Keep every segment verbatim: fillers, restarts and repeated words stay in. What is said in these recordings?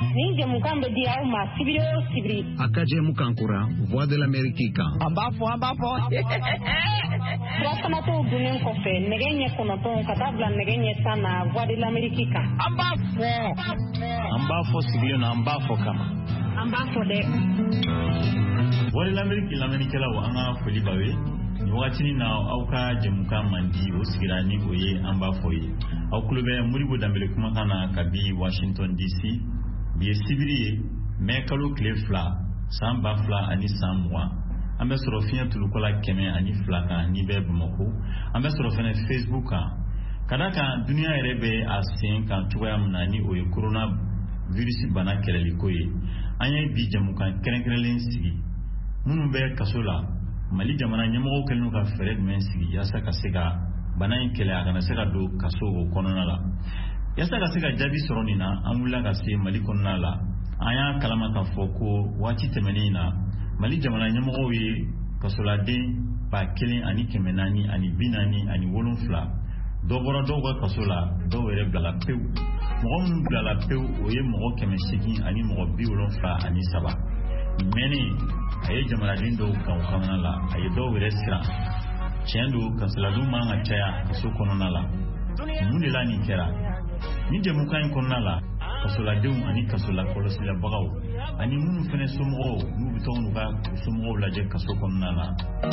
Ninja mukambe dia uma sibiro sibiri. Akaje mukankura voix de l'Amérique. Ambafo ambafo. Wasana to dunen kofe negenye kono to katabla negenye sana voix de l'Amérique. Ambafo. Ambafo sibiro na ambafo kama. Ambafo de. Voix de l'Amérique l'Amérique la wanga folibawe. Wakati na auka jemuka mandi osigirani oye ambafo yi. Aukulube muribo dambele kuma kana kabi Washington D C. Biye sibiri mekalo klefla samba fla ani samwa ambe sorofia tulukola keme ani flaka ni be bmoko ambe sorofene Facebook kadaka dunia erebe asin kan tuwa mnani o corona virus bana keleli koyi anya bi jamuka kerenkerelen sigi munu be kasola mali jamana nyamo kelnu ka fred men sigi yasa kasega bana kele agana sega do kaso o konona la yasa ka sega jabi soronina amula ka se mali konna la aya kalama ka foko wati temenina mali jamana nyamo ye kasolade pa kelen ani kemenani ani binani ani wolonfla dobora dogo kasola do were blala pew mo mun blala pew oye mo kemesigi ani mo bi wolonfla ani saba meni aye jamana dindo kan kamana la aye do were sira chendo kasola do manga chaya so konona la munde la ni kera ni de mukan konna la kasola dew ani kasola kolosila bagaw ani munu fene somo nu bitonu ba somo la je kaso konna la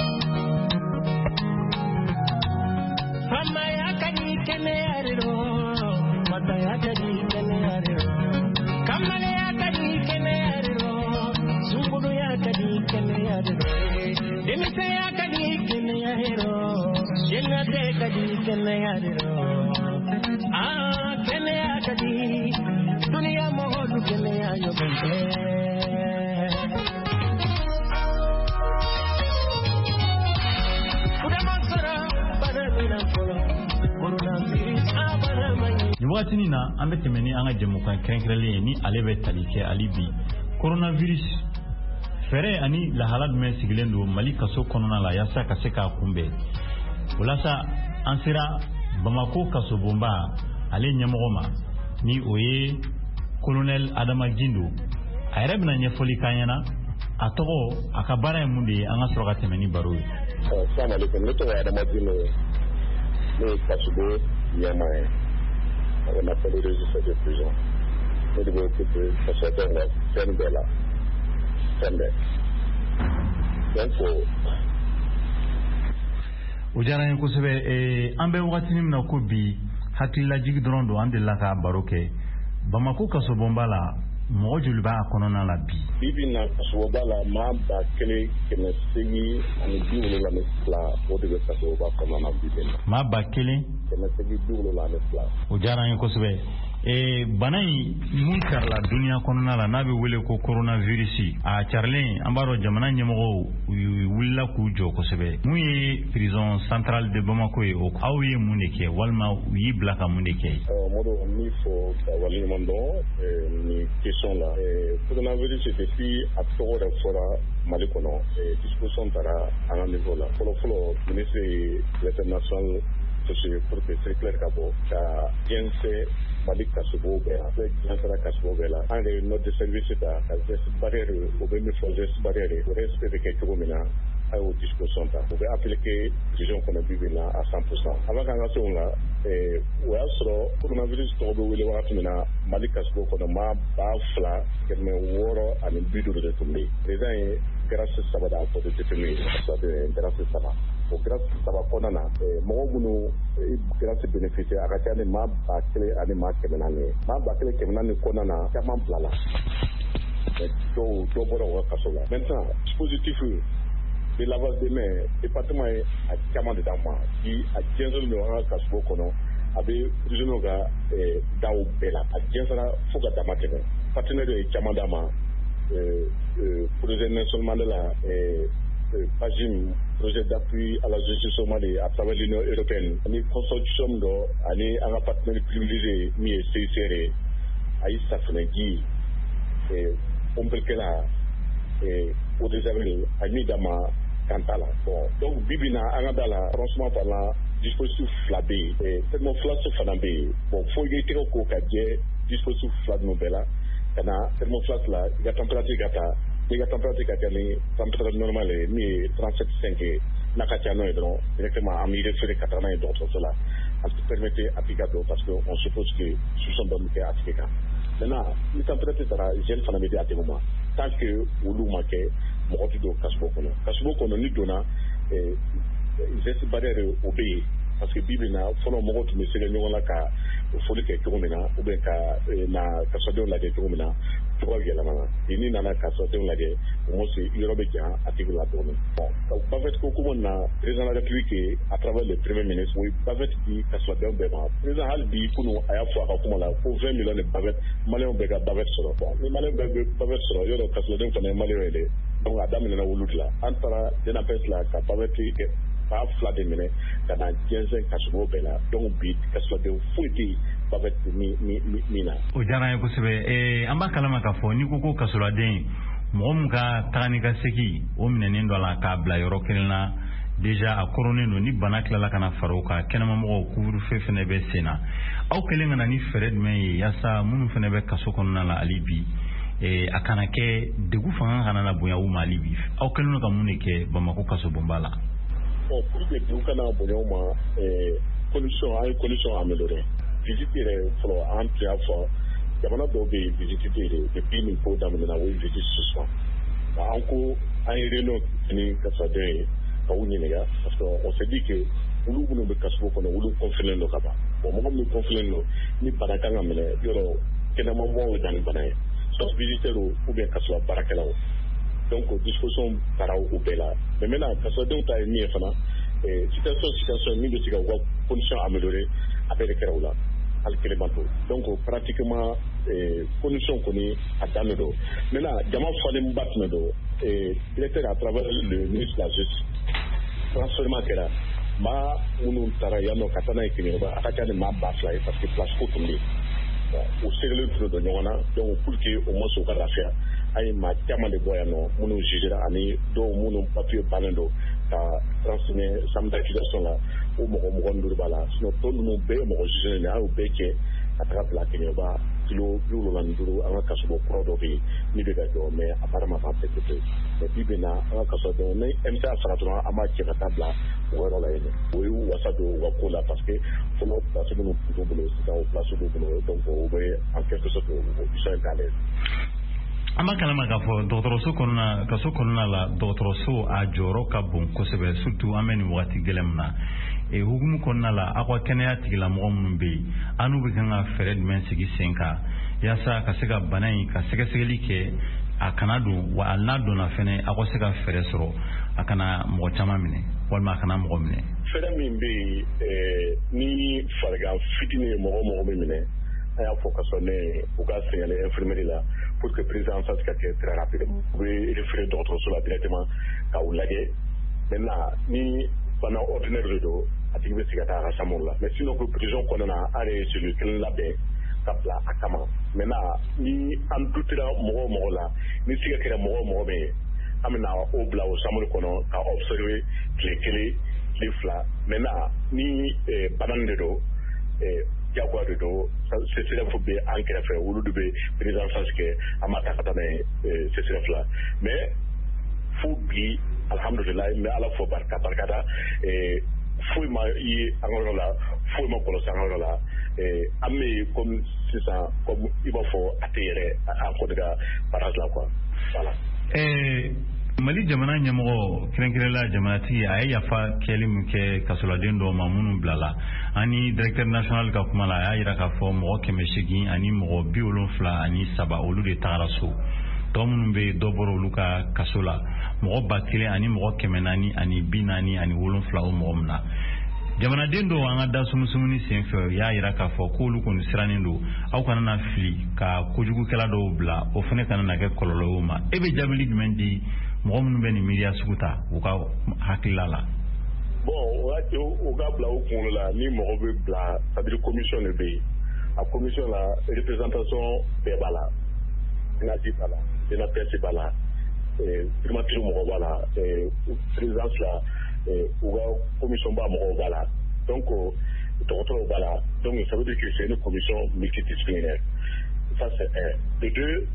fama ya kani kene ariro mata ya kani kene ariro kamale ya kani kene ariro sungudu ya kani kene ariro demise ya kani kene ariro yenate kani kene ariro ah kene akadi dunia mohodu kene ayo bente kuda masara para mina kolo corona virus abara mani ni wakati nina ambe temeni anga jemuka krenkrele ni alebe talike alibi coronavirus fere ani la halad men siglendo mali kaso konona la yasa kaseka kumbe ulasa ansira Bamako kaso bomba ale nyamogoma ni oye colonel Adama Gindo ayre bina nyefoli kanyana atogo akabara munde anga soroga temeni baro assalamu alaikum neto Adama Gindo ni kasubo nyama on a fait le registre de prison nous devons occuper ça c'est un Sembela Sembe donc ujara yin kusebe e ambe wakati nimna ko bi hakilla jigi drondo ande la ka baroke Bamako kaso bombala mo julba konona la bi bibina kaso bala ma ba kele kene segi ani biwolo la mesla o de kaso ba konona bibina ma ba kele kene segi biwolo la mesla ujara yin kusebe e banai munkar la dunia konona la nabe wele ko coronavirus a charlin ambaro jamana nyemo willa ku jo ko sebe muye prison centrale de Bamako e o awye muneke walma yi blaka muneke euh modo mi fo wali mondo ni question là coronavirus depuis à toro de fora malikono et discussion tara à un niveau là pour le ministre de l'international c'est pour que c'est clair kabo ça bien c'est Malik Kasubo Bela, Jansara Kasubo Bela, and a not the service that has this barrier, obey for this barrier, respect the Ketumina, I will discuss on that. We apply decision from the Bibina at some percent. Avagangasonga, we also coronavirus told we will have to Malik Kasubo for the map, Bafla, get me water and in Bidu to me. Design Gracias Sabada for the Tiffany, so the Gracias Sabah. O graças a Konana, Mogunu, graças benefício, a Rachane Mab, aquele animal que menane, Mab, aquele que menane Konana, Kaman Plala. Do, do Boro Kasola. Maintenant, dispositif de lavage des mains, département à Kaman de Dama, qui a Jensen de Kasbo Kono, avait Junoga Dao Bela, à Jensara Fuga Damatene, partenaire de Kamandama, projet Nelson Mandela, Pagim, projet d'appui à la justice somalienne à travers l'Union européenne. Ni consortium do, ani un partenaire privilégié, mi C I C R, aïe Safnegi, on peut que là, au désavoué, ani dama Kantala. Bon, donc Bibina, Angadala, franchement parlant, dispositif flabé, tellement flash fanabé. Bon, faut y être au cocadie, dispositif flab nobela. kana thermoflash la i ka température ka ta i ka température ka kɛ ni température normale ye min ye trente-sept virgule cinq ye n'a ka ca n'o ye dɔrɔn directement an b'i référé ka taga n'a ye dɔgɔtɔrɔso la an te permettre a tigi ka don parce que on suppose que soupçon dɔ min kɛ a tigi kan maintenant ni température taara gel fana bɛ di a tigi ma tant que olu ma kɛ mɔgɔ tɛ don kasubo kɔnɔ kasubo kɔnɔ ni donna geste barrière o bɛ yen parce que bi bi na fɔlɔ mɔgɔw tun bɛ se ɲɔgɔn la ka foli kɛ cogo min na ou bien ka na kasodenw lajɛ cogo min na cogo yɛlɛmana bi ni nana kasodenw lajɛ au moins yɔrɔ bɛ jan a tigi la dɔɔnin bon bavette ko kuma na président de la république à travers le premier ministre o ye bavette di kasodenw bɛɛ ma président hali bi kunu a y'a fɔ a ka kuma la ko vingt millions de bavette maliyɛnw bɛɛ ka bavette sɔrɔ bon ni maliyɛn bɛɛ bɛ bavette sɔrɔ yɔrɔ kasodenw fana ye maliyɛnw ye dɛ donc a daminɛna olu de la an taara denapes la ka bavette kɛ fa fila de minɛ ka na jɛnsɛn kasugo bɛɛ la donc bi kasodenw foyi tɛ bavette min na. O diyara n ye kosɛbɛ an b'a kalama k'a fɔ n'i ko ko kasoladen mɔgɔ min ka taga ni ka segin o minɛnen dɔ la k'a bila yɔrɔ kelen na déjà a kɔrɔnen don ni bana tilala ka na fara o kan kɛnɛmamɔgɔw couvre-feu fɛnɛ bɛ sen na aw kɛlen ka na ni fɛɛrɛ jumɛn ye yaasa minnu fɛnɛ bɛ kaso kɔnɔna la hali bi a kana kɛ degun fanga kana na bonya u ma hali bi aw kɛlen don ka mun de kɛ Bamako kasobonba la. Bon, pour que degun kana bonya u ma condition an ye condition amélioré visite yɛrɛ fɔlɔ an tun y'a fɔ jamana dɔw bɛ yen visite tɛ yen depuis nin ko daminɛna o ye visite suspend an ko an ye réunion ni kasodenw ye ka u ɲininka parce que on s'est dit que olu minnu bɛ kasugo kɔnɔ olu confiné don ka ban bon mɔgɔ minnu confiné don ni bana kan ka minɛ yɔrɔ kɛnɛmamɔgɔw dan ni bana ye soit visiteur ou bien kasola baarakɛlaw donc disposition taara o bɛɛ la mais maintenant kasodenw ta ye min ye fana situation situation min bɛ se ka u ka condition améliorer a bɛɛ de kɛra o la hali kelen man to donc pratiquement condition kɔni a daminɛ don maintenant jama falen ba tun don directeur à travers le ministre de la justice transfèrement kɛra maa minnu taara yan nɔ ka taa n'a ye Keɲeba a ka ca ni maa ba fila ye parce que place ko tun bɛ yen u segelen tun don ɲɔgɔn na donc pour que au moins u ka lafiya an ye maa caman de bɔ yan nɔ minnu jugera ani dɔw minnu papier bannen don ka transmettre chambre d'accusation la o mɔgɔ mugan ni duuru b'a la sinon tɔ ninnu bɛɛ ye mɔgɔ jugé de an y'o bɛɛ cɛ ka taga bila Keɲeba kilo bi wolonwula ni duuru an ka kasobo kura dɔ bɛ yen min bɛ ka jɔ mais apparemment ma fait pété mais bi bi na an ka kasodenw ni M C A sara dɔrɔn an b'a cɛ ka taa bila o yɔrɔ la yen o ye wasa don u ka ko la parce que fɔlɔ place minnu tun t'u bolo sisan o place b'u bolo donc o bɛ en quelque sorte ils sont à l'aise. An b'a kalama k'a fɔ dɔgɔtɔrɔso kɔnɔna kaso kɔnɔna la dɔgɔtɔrɔso a jɔyɔrɔ ka bon kosɛbɛ surtout an bɛ nin wagati gɛlɛn min na hukumu kɔnɔna la aw ka kɛnɛya tigilamɔgɔ minnu bɛ yen an n'u bɛ kan ka fɛɛrɛ jumɛn sigi sen kan yaasa ka se ka bana in ka sɛgɛsɛgɛli kɛ a kana don wa hali n'a donna fɛnɛ aw ka se ka fɛɛrɛ sɔrɔ a kana mɔgɔ caman minɛ walima a kana mɔgɔ minɛ. Fɛɛrɛ min bɛ yen ni farigan fitinin ye mɔgɔ mɔgɔ bɛ minɛ an y'a fɔ ka sɔrɔ ne u ka signalé infirmerie la pour que prise en charge ka kɛ très rapidement u bɛ référé dɔgɔtɔrɔso la directement ka u lajɛ maintenant ni bana ordinaire de don a tigi bɛ se ka taa a ka chambre la mais sinon ko prison kɔnɔna an ye cellule kelen labɛn ka bila a kama maintenant ni an dutira mɔgɔ o mɔgɔ la ni siga kɛra mɔgɔ o mɔgɔ bɛ yen an bɛna o bila o chambre kɔnɔ ka observer tile kelen tile fila maintenant ni bana nin de don jagoya de don C C R F bɛ an kɛrɛfɛ olu de bɛ prise en charge kɛ an ma ta ka taa n'a ye C C R F la mais fo bi alhamdulilayi n bɛ ala fɔ barika barikada foyi ma ye an ka yɔrɔ la foyi ma kɔlɔsi an ka yɔrɔ la an bɛ comme sisan comme i b'a fɔ a tɛ yɛrɛ an kɔni ka barrage la quoi voilà. Mali jamana ɲɛmɔgɔ kɛrɛnkɛrɛnla jamanatigi a ye yafa kɛli min kɛ kasoladen dɔw ma minnu bilala ani directeur national ka kuma la a y'a jira k'a fɔ mɔgɔ kɛmɛ seegin ani mɔgɔ bi wolonfila ani saba olu de tagara so tɔ minnu bɛ dɔ bɔra olu ka kaso la mɔgɔ ba kelen ani mɔgɔ kɛmɛ naani ani bi naani ani wolonfila o mɔgɔ min na jamanaden dɔw an ka da sumusumuni sen fɛ y'a jira k'a fɔ k'olu kɔni sirannen don aw kana na fili ka kojugukɛla dɔw bila o fana kana na kɛ kɔlɔlɔ ye o ma e bɛ jaabili jumɛn di mɔgɔ minnu bɛ nin miiriya sugu ta u ka hakilila la. bon o ka bila o kunkolo la ni mɔgɔ bɛ bila c'est à dire commission de bɛ yen a commission la représentation bɛɛ b'a la nasi b'a la denapɛsi b'a la primature mɔgɔ b'a la présidence la u ka commission ba mɔgɔw b'a la donc dɔgɔtɔrɔw b'a la donc ça veut dire que c'est une commission multidisciplinaire ça c'est un. De deux,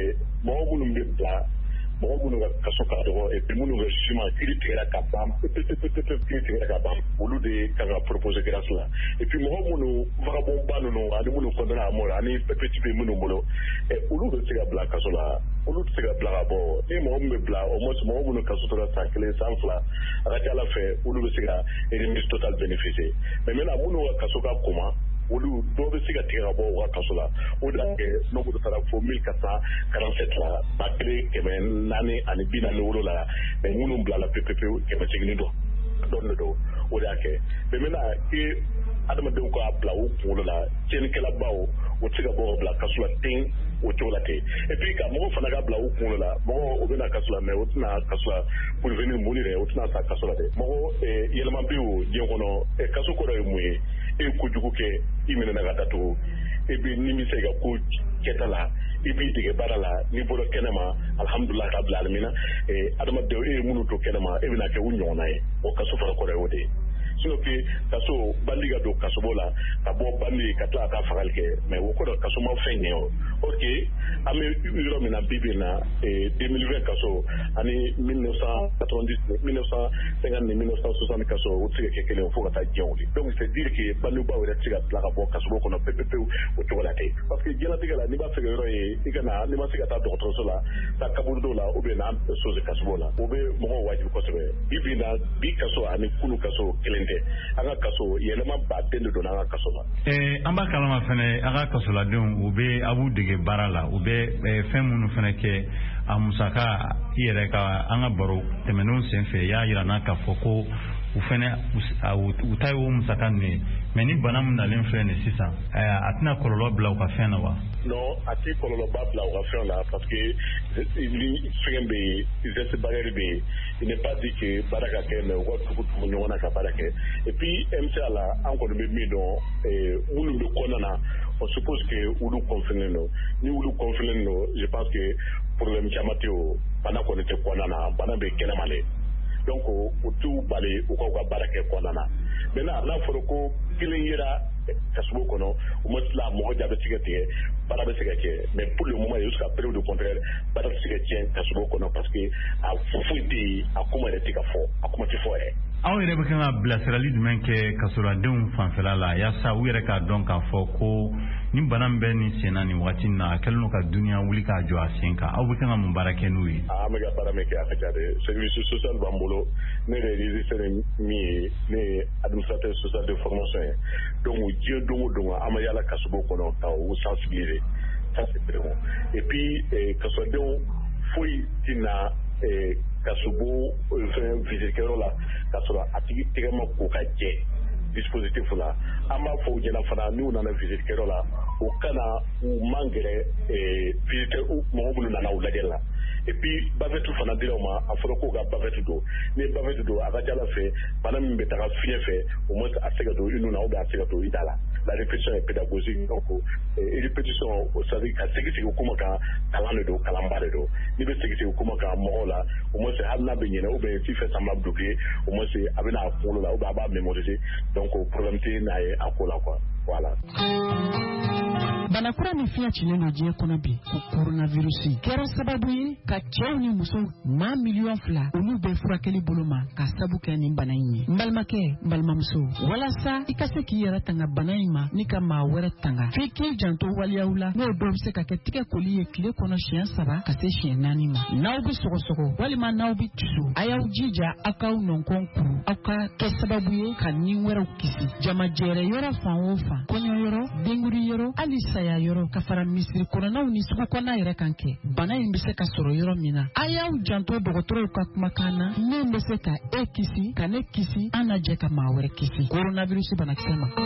mɔgɔ minnu bɛ bila mɔgɔ minnu ka kaso ka dɔgɔ et puis minnu ka jugement kiiri tigɛra ka ban pepepepepe kiiri tigɛra ka ban olu de kan ka proposer grâce la et puis mɔgɔ minnu vagabondba ninnu ani minnu condamné à mort ani perpétuité bɛ minnu bolo olu bɛ se ka bila kaso la olu tɛ se ka bila ka bɔ ni mɔgɔ min bɛ bila au moins mɔgɔ minnu kaso tora san kelen san fila a ka ca Ala fɛ olu bɛ se ka remise totale bénéficier mais maintenant minnu ka kaso ka koma olu dɔw bɛ se ka tigɛ ka bɔ u ka kaso la o de y'a kɛ n'o bɛ taara fo mille quatre cent quarante-sept la ba kelen kɛmɛ naani ani bi naani wolo la mais minnu bilala pepepewu kɛmɛ seegin dɔ dɔɔnin de don o de y'a kɛ mais maintenant i adamadenw k'a bila u kunkolo la tiɲɛnikɛlabaw o tɛ se ka bɔ ka bila kaso la ten o cogo la ten et puis ka mɔgɔw fana ka bila u kunkolo la mɔgɔ o bɛna kaso la mais o tɛna kaso la pour venir mun yɛrɛ o tɛna sa kaso la dɛ mɔgɔ yɛlɛma bɛ o diɲɛ kɔnɔ kaso kɔrɔ ye mun ye e ye kojugu kɛ i minɛna ka datugu e bɛ nimisa i ka ko kɛta la i b'i dege baara la n'i bɔra kɛnɛma alhamdulilah ka bila alimina adamadenw e ye minnu to kɛnɛma e bɛna kɛ u ɲɔgɔnna ye o kaso fana kɔrɔ ye o de ye sinon que kaso bandi ka don kasobo la ka bɔ bandi ka tila ka fagali kɛ mais o kɔrɔ kaso ma fɛn ɲɛ o ok an bɛ yɔrɔ min na bi bi in na deux mille vingt kaso ani mille neuf cent quatre-vingt-dix mille neuf cent cinquante ni mille neuf cent soixante kaso o tɛ se ka kɛ kelen fo ka taa diɲɛ wuli donc c'est dire que bandibaw yɛrɛ tɛ se ka tila ka bɔ kasobo kɔnɔ pepepewu o cogo la ten parce que diɲɛlatigɛ la n'i b'a fɛ ka yɔrɔ ye i ka na n'i ma se ka taa dɔgɔtɔrɔso la taa kaburu dɔw la ou bien n'an sosi kasobo la o bɛ mɔgɔw wajibi kosɛbɛ bi bi in na bi kaso ani kunu kaso kelen tɛ an ka kaso yɛlɛma baden de don an ka kaso la. an b'a kalama fɛnɛ an ka kasoladenw u bɛ a b'u dege baara la u bɛ fɛn minnu fɛnɛ kɛ a musaka i yɛrɛ ka an ka baro tɛmɛnenw sen fɛ y'a yira n'a ka fɔ ko u fɛnɛ u ta ye o musaka ninnu ye mais ni bana min nalen filɛ nin sisan a tɛna kɔlɔlɔ bila u ka fɛn na wa. non a tɛ kɔlɔlɔba bila u ka fɛn na parce que ni fɛn bɛ yen geste barrière bɛ yen il n'est pas dit que baara ka kɛ mais u ka tugu tugu ɲɔgɔn na ka baara kɛ et puis M C A la an kɔni bɛ min dɔn minnu bɛ kɔnɔna na on suppose que olu confiné don ni olu confiné don je pense que problème caman tɛ o bana kɔni tɛ kɔnɔna na bana bɛ kɛnɛma de donc o t'u bali u ka u ka baara kɛ kɔnɔna na maintenant n'a fɔra ko kelen yera kasobo kɔnɔ u ma tila mɔgɔ ja bɛ se ka tigɛ baara bɛ se ka kɛ mais pour le moment jusqu'à preuve du contraire baara bɛ se ka tiɲɛ kasobo kɔnɔ parce que a foyi tɛ yen a kuma yɛrɛ tɛ ka fɔ a kuma tɛ fɔ yɛrɛ. aw yɛrɛ bɛ kan ka bilasirali jumɛn kɛ kasoladenw fanfɛla la yaasa u yɛrɛ k'a dɔn k'a fɔ ko ni bana min bɛ nin sen na nin waati in na a kɛlen don ka duniya wuli k'a jɔ a sen kan aw bɛ kan ka mun baara kɛ n'u ye. an bɛ ka baara min kɛ a ka ca dɛ service social b'an bolo ne yɛrɛ ye registre min ye ne ye administrateur social de formation ye donc diɲɛ don o don an bɛ yaala kasobo kɔnɔ ka u sensibiliser ça c'est très bon et puis kasoladenw foyi tɛna kasobo fɛn visite kɛyɔrɔ la k'a sɔrɔ a tigi tɛgɛ ma ko ka jɛ dispositif la an b'a fɔ u ɲɛna fana n'u nana visite kɛyɔrɔ la u kana u man gɛrɛ visite mɔgɔ minnu nana u lajɛ la et puis bavette fana dira u ma a fɔra k'u ka bavette don ni bavette don a ka ca Ala fɛ bana min bɛ taga fiɲɛ fɛ au moins a se ka don i nun na ou bien a se ka don i da la la répétition est pédagogique donc répétition ça veut dire ka segin segin kuma kan kalan de don kalanba de don n'i bɛ segin segin kuma kan mɔgɔw la au moins hali n'a bɛ ɲinɛ ou bien s'il fait semblant d'oublier au moins a bɛ n'a kunkolo la ou bien a b'a mémoriser donc problème tɛ n'a ye a ko la quoi voilà. banakura ni fiɲɛ cilen don diɲɛ kɔnɔ bi ko coronavirus kɛra sababu ye ka cɛw ni musow maa miliyɔn fila olu bɛ furakɛli bolo ma ka sabu kɛ nin bana in ye n balimakɛ n balimamuso walasa i ka se k'i yɛrɛ tanga bana in ma ni ka maa wɛrɛ tanga f'i k'i janto waliyaw la n'o dɔw bɛ se ka kɛ tigɛ koli ye tile kɔnɔ siɲɛ saba ka se siɲɛ naani ma n'aw bɛ sɔgɔsɔgɔ walima n'aw bɛ tusu a y'aw jija aw k'aw nɔnkɔn kuru aw ka kɛ sababu ye ka nin wɛrɛw kisi jamajɛrɛ yɔrɔ fan o fan kɔɲɔ yɔrɔ denguri yɔrɔ hali saya yɔrɔ ka fara misiri kɔnɔnaw ni sugu kɔnɔna yɛrɛ kan kɛ bana in bɛ se ka sɔrɔ yɔrɔ min na a y'aw janto dɔgɔtɔrɔw ka kumakan na min bɛ se ka e kisi ka ne kisi an na jɛ ka maa wɛrɛ kisi coronavirus banakisɛ ma.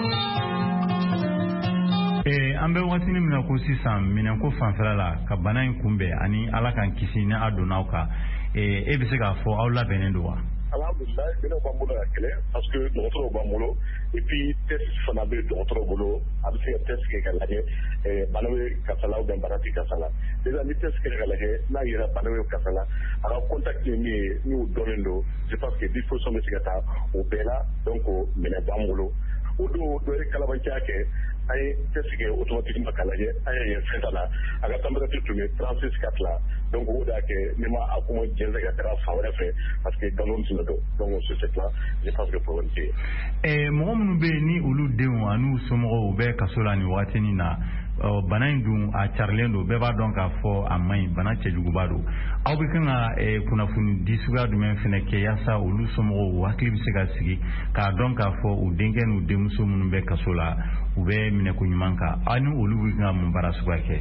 an bɛ waatini min na ko sisan minɛnko fanfɛla la ka bana in kunbɛn ani Ala k'an kisi ni a donn'aw kan e bɛ se k'a fɔ aw labɛnnen don wa. alhamdulilah minɛnw b'an bolo ka kɛlɛ parce que dɔgɔtɔrɔw b'an bolo et puis test fana bɛ dɔgɔtɔrɔw bolo a bɛ se ka test kɛ ka lajɛ bana bɛ kasa la ou bien bana tɛ kasa la déjà ni test kɛra ka lajɛ n'a yera bana bɛ kasa la a ka contact ye min ye n'u dɔnnen don je pense que disposition bɛ se ka taa o bɛɛ la donc minɛn b'an bolo o don dɔ ye kalabanciya kɛ ay qu'est-ce que automatiquement kalaje ay yen fentala aga température tumi trente-six quatre la donc o da ke nima akuma jenza ga tara fawre fe parce que dans l'on sino do donc ce c'est là je pense que pour entier eh mo munu be ni ulu dewo anu somo be kasola ni wateni na bana indun a charlendo be ba donc a fo amai bana chejugu bado aw be kan e kuna funi disuga du men fene ke yasa ulu somo wakli bi sega sigi ka donc a fo u dengen u demuso mun be kasola u be mine ko nyumanka anu ulu wi nga mun barasuga ke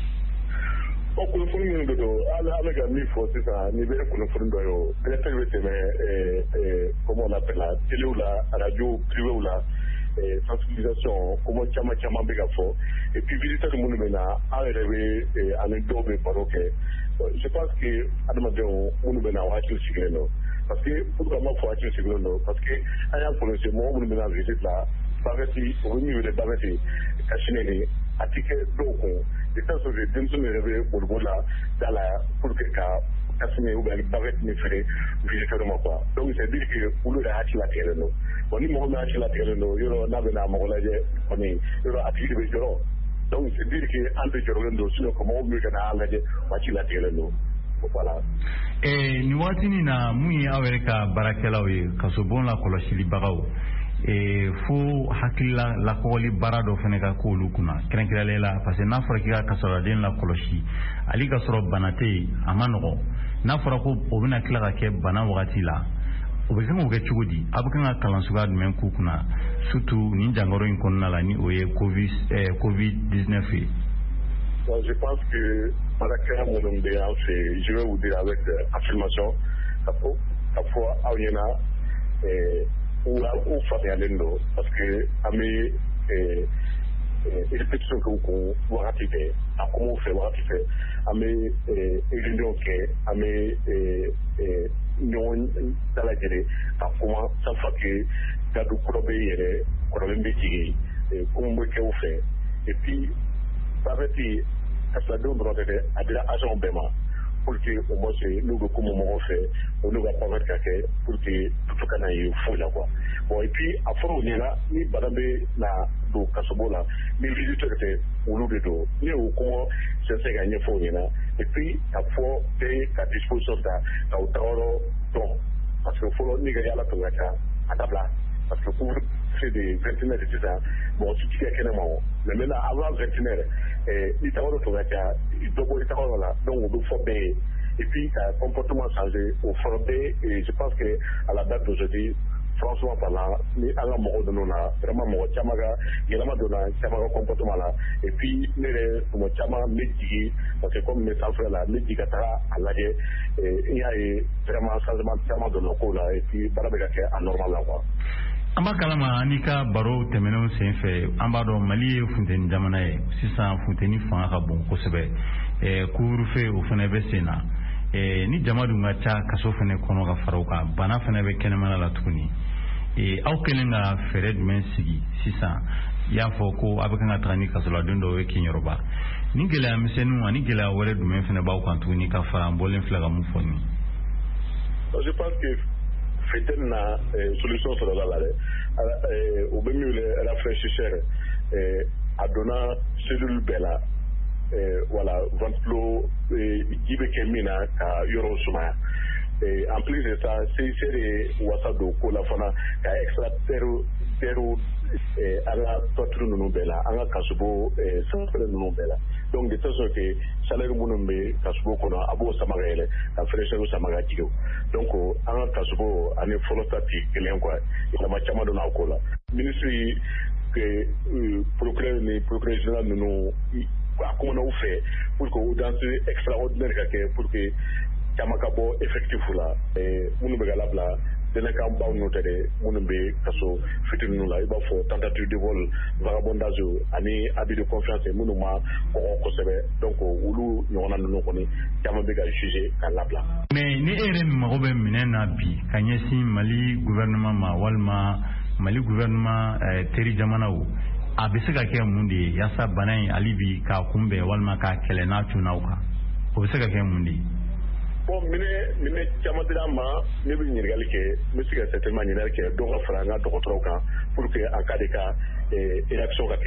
o ko funi min do ala ala ga mi fo sisa ni be ko no funi do yo be tawete me eh eh comment on appelle la télé ou la radio privée ou la eh, sensibilisation comment chama chama be ga fo et puis visiteur du monde maintenant a rêvé en un double baroque je pense que adama de monde maintenant wa ci sigreno parce que pour comment faut ci sigreno parce que aya pour ce moment monde maintenant visite là baveti au milieu de baveti kachineni atike doko de ça sur les deux semaines rêvé pour là dans la pour que ka kasine ou bien baveti ne ferait visiteur moi quoi donc c'est dire que pour le hati la terre no oni mo na hati la terre no yoro na be na mo la je oni yoro atike be joro donc c'est dire que ante jorendo sino como mieux que na la je hati la terre no voilà eh ni watini na muyi aweka barakelaw ye kasobon la koloshili bagaw e fo hakilla la koli barado fene ka ko lukuna krenkira lela parce que na fora ki ka kasara den la koloshi ali ka soro banate amanogo na fora ko obina kila ka ke bana wagati la obezema uge chugudi abukan kalansuga men kukuna surtout ni jangoro in konna la ni oye covid eh, covid dix-neuf. Je pense que Barakela mon c'est je vais vous dire avec euh, affirmation ça faut ça faut awyena eh ou ou fabialendo parce que ami eh répétition que vous warati fait a comment faire warati fait ami eh réunion que ami eh eh non dala jere a comment ça fait que dadu probe yere probe mbeki eh comment que vous fait et puis parati ça donne droit de adira agent bema pour que au moins c'est nous que comme on fait on nous va permettre que pour que tout kana y faut là quoi bon et puis à fond on est là ni badambe na do kasobola ni visiteur que on nous de do ni au comment c'est ça gagner faut là et puis à fond des à disposition da au toro donc parce que faut ni gagner la tongaka à table parce que pour c'est des vingt-neuf et tout ça bon tu dis qu'il y a mais maintenant avant vingt-neuf et il t'a on tongaka il doit il t'a là donc on doit faire et puis le comportement changé au fondé et je pense que à la date d'aujourd'hui franchement parlant ni à la mort de nous là vraiment mon chamaga il y a ma donna chamaga comportement là et puis les mon chama métier parce que comme mes enfants là métier katara à la il y a vraiment changement chama de locaux là et puis barabega que anormal là quoi amba kalama anika baro temeno senfe ambado mali funteni jamana e sisa funteni fa ka bon kosebe e kurufe o fene besena e ni jamadu ngacha kaso fene kono ga faroka bana fene be kenemana la tukuni e aw kelenga fered men sigi sisa ya foko abakanga trani kasola dondo we kinyoroba ni gela misenu ani gela wore du men fene baw kan tukuni ka fara mbolen flaga mu fonni. Je pense que fait une solution sur la lare au mieux le rafraîchisseur a donné cellule bella voilà ventilo jibe kemina ka yoro suma et en plus de ça c'est c'est whatsapp do ko la fana ka extra zero zero ala totru no bella anga kasubo sans no bella donc de toute façon que salaire munumbe kasubo kono abo samagele ka fraîcheur samaga tigo donc anga kasubo ane folotati kelen quoi ila machama do na ko la ministre que procureur ni procureur général no comment on fait pour que dans ce extraordinaire que pour que Kamakabo effectif là et munu be galabla dena kam baw no tede munu be kaso fitin no la iba fo tentative de vol vagabondage ani abus de confiance munu ma ko ko sebe donc wulu nyona no ko ni kama be ga juger kalabla mais ni ere ma be minena bi kanyesi mali gouvernement ma walma mali gouvernement teri jamanawo abisika ke mundi yasa banai alibi ka kumbe walma ka kelena tunauka obisika ke mundi bon mine mine chamadira ma ne bi nyirgali ke misika certainement nyirgali ke do ka franga do ko troka pour que en cas de cas eh élection ka ke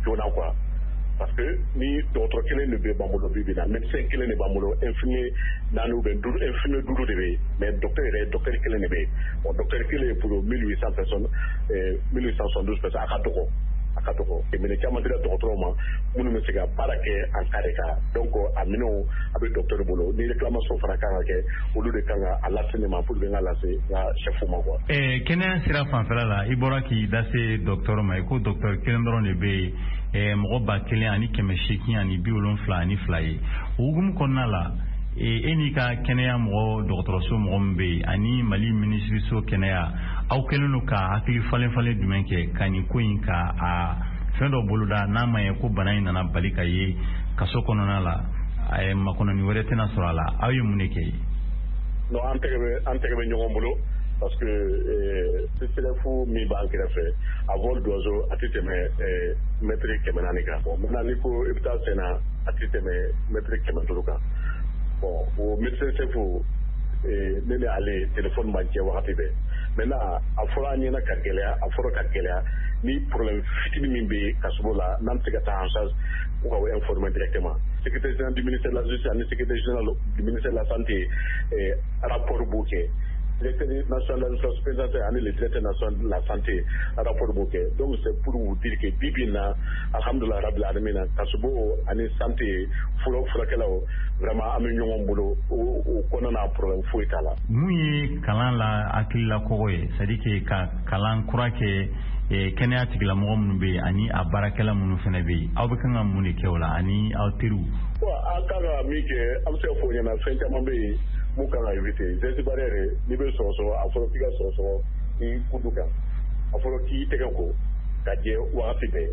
joona quoi parce que ni docteur kelen ne be bamolo bibina médecin kelen ne bamolo infirmier nanu be dur infirmier duru de be mais docteur est docteur kelen ne be bon docteur kelen pour mille huit cents personnes euh mille huit cent soixante-douze personnes akatoko akatoko et mene chama dira docteur ma munu me sega barake en kareka donc amino abe docteur bolo ni réclamation fara kan ke olu de kan a l'enseignement pour venir la c'est la chef ma quoi eh kenen sira fan fela la ibora ki dase docteur ma ko docteur kelen doron de be e mo ba kelen ani keme sheki ani biolon fla ani flaye ugum konnala e eni ka kenya mo docteur so mo mbe ani mali ministry so kenya aw kelenu ka akili falen falen dumenke kani ko inka a fendo boluda na maye ko banay nana balika ye kaso konona la ay makono ni werete na sorala ayu muneke no antege antege nyongombulo parce que euh c'est le fou mi banque fait à vol d'oiseau à titre mais maître kemenanika bon maintenant niko ibta sena à titre mais maître kementuruka bon au médecin c'est fou et nene aller téléphone banquier wakati be maintenant a fora ni na kagelea a fora kagelea ni problème fitini mimbe kasubola nam tegata en charge ou va informer directement secrétaire général du ministère de la justice et secrétaire général du ministère de la santé et rapport bouquet directeur national de la santé et le directeur national de la santé rapport bouquet donc c'est pour vous dire que bibina alhamdulillah rabbil alamin kasubo ani santé folo fulakela vraiment amignon bolo o konana problème fo itala muyi kalan la akila koye sadike ka kalan kurake e kenya tigla mo mun be ani abarakela mun fene be aw be kan mun ke wala ani aw tiru wa akara mi ke am se fo nyana fenta mambe mu kan éviter je barere ni be so so aforo tiga so so ni kuduka aforo ki teganko kaje wa fibe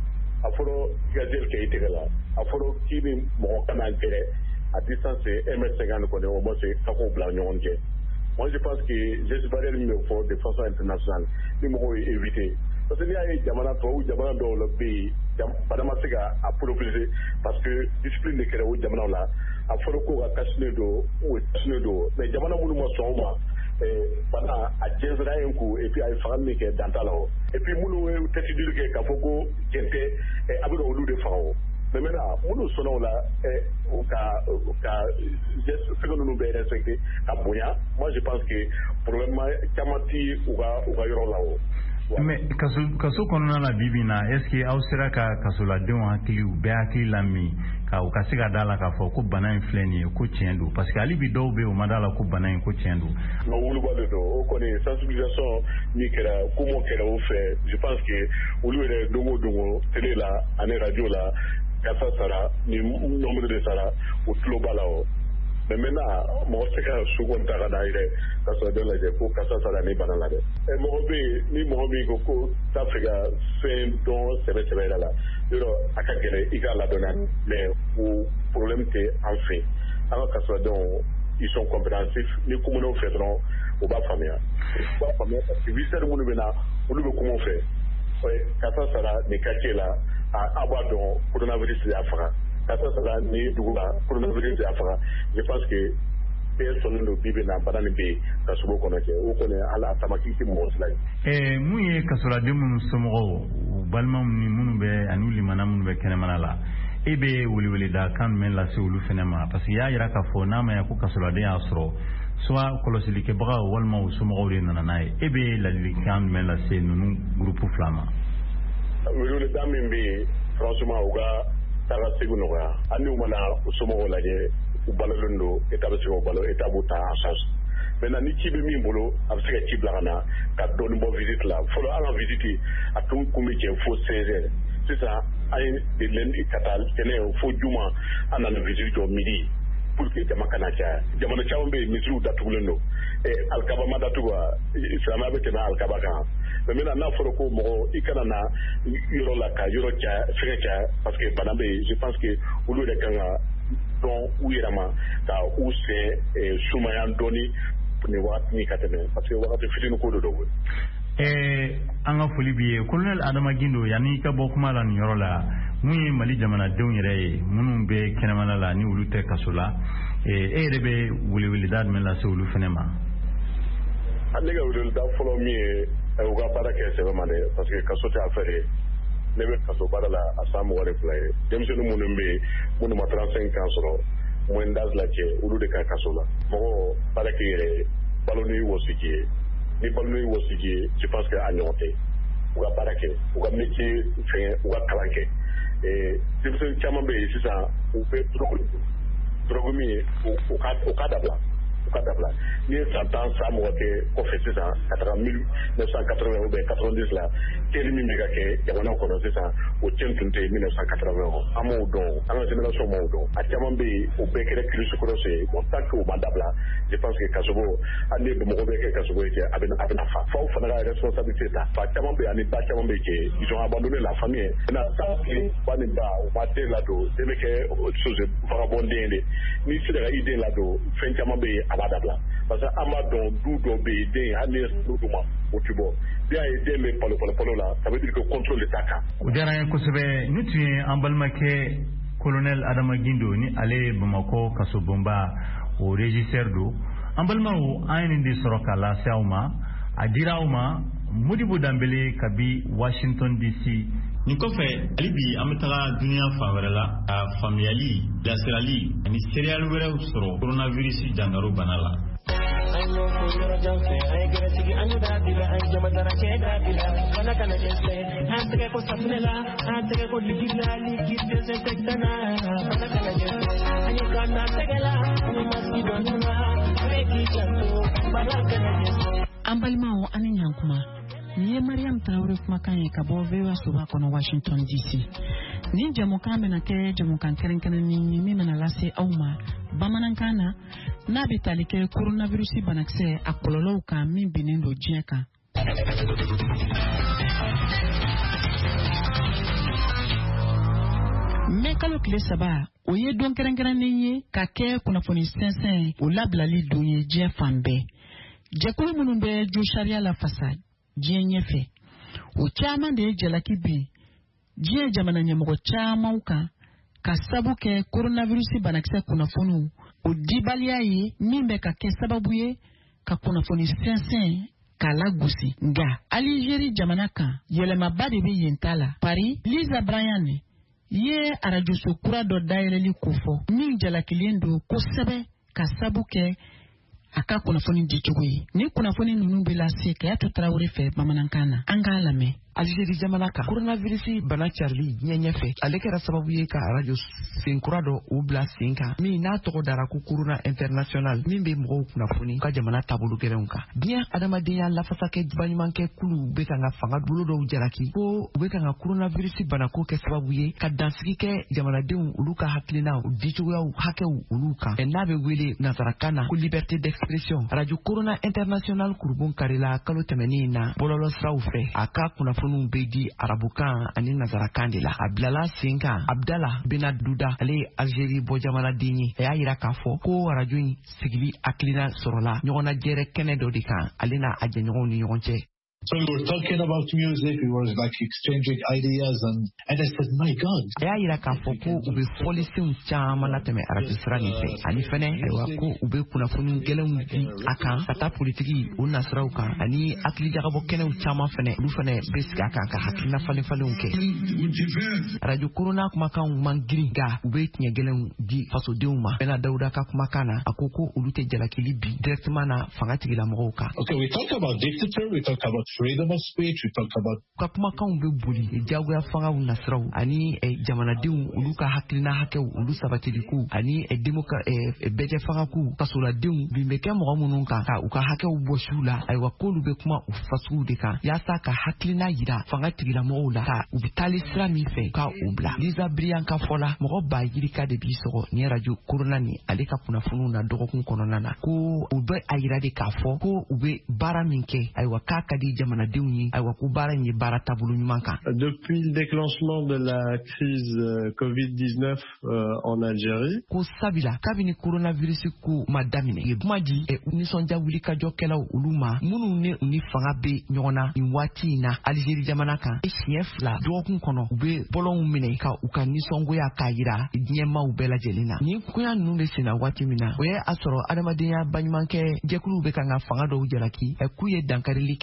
aforo gazel ke itegala aforo ki ni mo kana tere à distance un mètre cinquante qu'on est au moins c'est ça qu'on blanc nyonje moi je pense que je barrière il me faut de façon internationale ni mo éviter parce que il y a jamana to ou jamana do le pays badama sega a proposer parce que discipline de kere ou jamana la a foro ko ga kasne do ou kasne do mais jamana mulu mo soma eh bana a jezra enku et puis ay fammi ke dantalo et puis mulu teti dire ke ka foko gente e abudo olu de fao mais maintenant mulu sono la eh o ka o ka just ce que nous be respecter ka bonya moi je pense que problème kamati ou ga ou ga yoro lawo mais kaso kaso kono na bibina est-ce que ausira ka kaso la de on hakili u be hakili lami ka o kasiga dala ka fo ko bana infleni ko tiendo parce que ali bi do be o madala ko bana ko tiendo no wulu ba do o connaît sensibilisation ni kera comment kera o fait je pense que o lu re dongo dongo télé la ane radio la kasa sara ni nombre de sara o tlo balao mais maintenant mo se ka sugon ta da ire kaso de la je ko kasa sara ni banala de e mo be ni mo be ko ko Afrika fin don sebe sebe la yo akagere iga la dona mais o problème que en fait alors kaso don ils sont compréhensifs ni comme nous faisons au bas famille bas famille parce que visiter mon bena on le comment faire ouais kasa sara ni kakela a abadon coronavirus ya fara kasa sara ni duga coronavirus ya fara je pense que personne no bibe na banani be kasubo kono ke o kono ala tamaki ki mo slay eh muye kasura de mun somo balma ni munu be anuli manam be kene manala ebe wuli wuli da kan men la se ulu fenema parce que ya ira ka fo na ma ya ku kasura de asro soit kolosili ke baga walma somo de nana nay ebe la li kan men la se nunu groupe flama wuli le damin be franchement uga tara seguno ga andi umana somo la je balalondo établissement o balo étabu ta en charge maintenant ni ci be mi mbolo ab sega ci blana ka don bo visite la folo ala visite atum kumi ke fo seize c'est ça ay de lundi katal tene fo juma ana na visite do midi pour que jama kana cha jama na chawbe misiru datulendo e alkaba ma datuwa islama be tena alkaba kan mais maintenant na foro ko mo ikana na yoro la ka yoro cha sega cha parce que banambe je pense que ulu de kanga donc où il y a ma ta où c'est soumayan doni ni wat ni katene parce que wakati fitinu ko do do eh anga fuli biye colonel Adama Gindo yani ka bokuma la nyoro la muyi mali jamana dew yere munun be kenemana la ni ulute kasula eh e rebe wuli wuli dad men la se ulu fenema alega wuli da follow mi e uga para ke se mane parce que kasote affaire ne bɛ kaso baara la a san mɔgɔ de fila ye denmisɛnnin minnu bɛ yen minnu ma trente-cinq ans sɔrɔ moyenne d'âge la cɛ olu de ka kaso la mɔgɔ baara k'i yɛrɛ balo ni wɔsigi ye ni balo ni wɔsigi ye je pense que a ɲɔgɔn tɛ u ka baara kɛ u ka métier fɛngɛ u ka kalan kɛ denmisɛnnin caman bɛ yen sisan u bɛ drogue drogue min ye u ka u ka dabila u ka dabila ni ye san tan san mɔgɔ kɛ kɔfɛ sisan ka taga mille neuf cent quatre-vingts ou bien quatre-vingt-dix la kɛli min bɛ ka kɛ jamana kɔnɔ sisan o cɛn tun tɛ mille neuf cent quatre-vingts an m'o dɔn an ka génération m'o dɔn a caman bɛ yen o bɛɛ kɛra kirisokɔrɔso ye bon tant que o ma dabila je pense que kasogo hali ni bamakɔ bɛ kɛ kasogo ye a bɛ a bɛ nafa faw fana ka responsabilité ta fa caman bɛ yen ani ba caman bɛ yen ils ont abandonné la famille maintenant tant que ba ni ba o ma den ladon den bɛ kɛ chose vagabondden de ni sera ka i den ladon fɛn caman bɛ yen a b'a dabila parce que an b'a dɔn du dɔ bɛ yen den hali ni ye sunu d'u ma o ti bɔ bien ye den bɛ palo palo palo la ça veut dire que contrôle t'a kan. o diyara n ye kosɛbɛ ni tun ye an balimakɛ colonel Adama Gindo ni ale Bamakɔ kasobonba o régisseur do an balimaw an ye nin de sɔrɔ ka lase aw ma a dira aw ma Modibo Dambele kabi Washington D C. nin kɔfɛ hali bi an bɛ taga duniya fan wɛrɛ la ka faamuyali bilasirali ani seereyali wɛrɛw sɔrɔ coronavirus jangaro bana la. An balimaw ani ɲankuma ni ye Mariam Traore kumakan ye ka bɔ V O A soba kɔnɔ Washington D C. Ni jamukan bɛna kɛ jamukan kɛrɛnkɛrɛnnen ye min bɛna lase aw ma bamanankan na n'a bɛ tali kɛ coronavirus banakisɛ a kɔlɔlɔw kan min binnen don diɲɛ kan. Mɛ kalo tile saba o ye don kɛrɛnkɛrɛnnen ye ka kɛ kunnafoni sɛnsɛn o labilali don ye diɲɛ fan bɛɛ. Jɛkulu minnu bɛ jo sariya la fasa diɲɛ ɲɛfɛ o caman de ye jalaki bin diɲɛ jamana ɲɛmɔgɔ camanw kan ka sabu kɛ coronavirus banakisɛ kunnafoniw o dibaliya ye min bɛ ka kɛ sababu ye ka kunnafoni sɛnsɛn k'a lagosi nka Aligérie jamana kan yɛlɛmaba de bɛ yen ta la. Paris Lisa Bryan ye arajoso kura dɔ dayɛlɛli ko fɔ min jalakilen don kosɛbɛ ka sabu kɛ a ka kunnafoni di cogo ye. Ni kunnafoni ninnu bɛ lase Kayatu Traore fɛ bamanankan na an k'a lamɛn. Aligérie jamana kan coronavirus bana carili diɲɛ ɲɛfɛ ale kɛra sababu ye ka arajo sen kura dɔ o bila sen kan min n'a tɔgɔ dara ko corona international min bɛ mɔgɔw kunnafoni ka jamana taabolo gɛrɛnw kan. Diɲɛ adamadenya lafasakɛ baɲumankɛ kulu bɛ kan ka fanga bolo dɔw jalaki ko u bɛ kan ka coronavirus banako kɛ sababu ye ka dansigi kɛ jamanadenw olu ka hakilina u dicogoyaw hakɛw olu kan. N'a bɛ wele nanzarakan na ko liberté d'expression. Arajo corona international kurubon karila kalo tɛmɛnen na bɔlɔlɔ siraw fɛ a ka kunnafoni bɛ di arabukan ani nazarakan de la. A bilala sen kan Abdala Bena Duda ale ye Algérie bɔ jamanaden ye. A y'a yira k'a fɔ ko arajo in sigili hakilina sɔrɔla ɲɔgɔnna gɛrɛ kɛnɛ dɔ de kan ale n'a a jɛɲɔgɔnw ni ɲɔgɔn cɛ. So we were talking about music, we were like exchanging ideas, and, and I said, my God. Aya yira k'a fɔ ko u bɛ fɔlisenw caman latɛmɛ arajo sira nin fɛ ani fɛnɛ ayiwa ko u bɛ kunnafoni gɛlɛnw di a kan ka taa politiki o nasiraw kan ani hakili jagabɔ kɛnɛw caman fɛnɛ olu fɛnɛ bɛ sigi a kan ka hakilina falen falenw kɛ. Arajo corona kumakanw man girin nka u bɛ tiɲɛ gɛlɛnw di fasodenw ma. Bɛna Dawuda ka kumakan na a ko ko olu tɛ jalakili bi directement na fanga tigilamɔgɔw kan. Okay, we talk about dictator, we talk about freedom of speech, we talk about ka kumakanw bɛ boli jagoya fangaw nasiraw ani jamanadenw olu ka hakilina hakɛw olu sabatiliku ani demoka bɛjɛ fangaku kasoladenw bin bɛ kɛ mɔgɔ minnu kan ka u ka hakɛw bɔsiw la ayiwa k'olu bɛ kuma u fasugu de kan yaasa ka hakilina yira fanga tigilamɔgɔw la ka u bɛ taali sira min fɛ ka u bila. Lisa Bryan ka fɔ la mɔgɔ ba yirika de b'i sɔgɔ ni radio corona ni ale ka kunnafoniw na dɔgɔkun kɔnɔna na ko u bɛ a yira de k'a fɔ ko u bɛ baara min kɛ ayiwa k'a ka di jamanadenw ye ayiwa ko baara in ye baara taabolo ɲuman kan. Depuis le déclenchement de la crise covid dix-neuf euh, en Algérie, ko sabila kabini coronavirus ko ma daminɛ ye kuma di nisɔndiya wulikajɔkɛlaw olu ma minnu ne u ni fanga bɛ ɲɔgɔn na nin waati in na Algérie jamana kan siɲɛ fila dɔgɔkun kɔnɔ u bɛ bɔlɔnw minɛ ka u ka nisɔngoya k'a yira diɲɛmaaw bɛɛ lajɛlen na. Nin koya ninnu bɛ senna waati min na o ye a sɔrɔ adamadenya baɲumankɛ jɛkuluw bɛ kan ka fanga dɔw jalaki k'u ye dankarili kɛ kunnafoni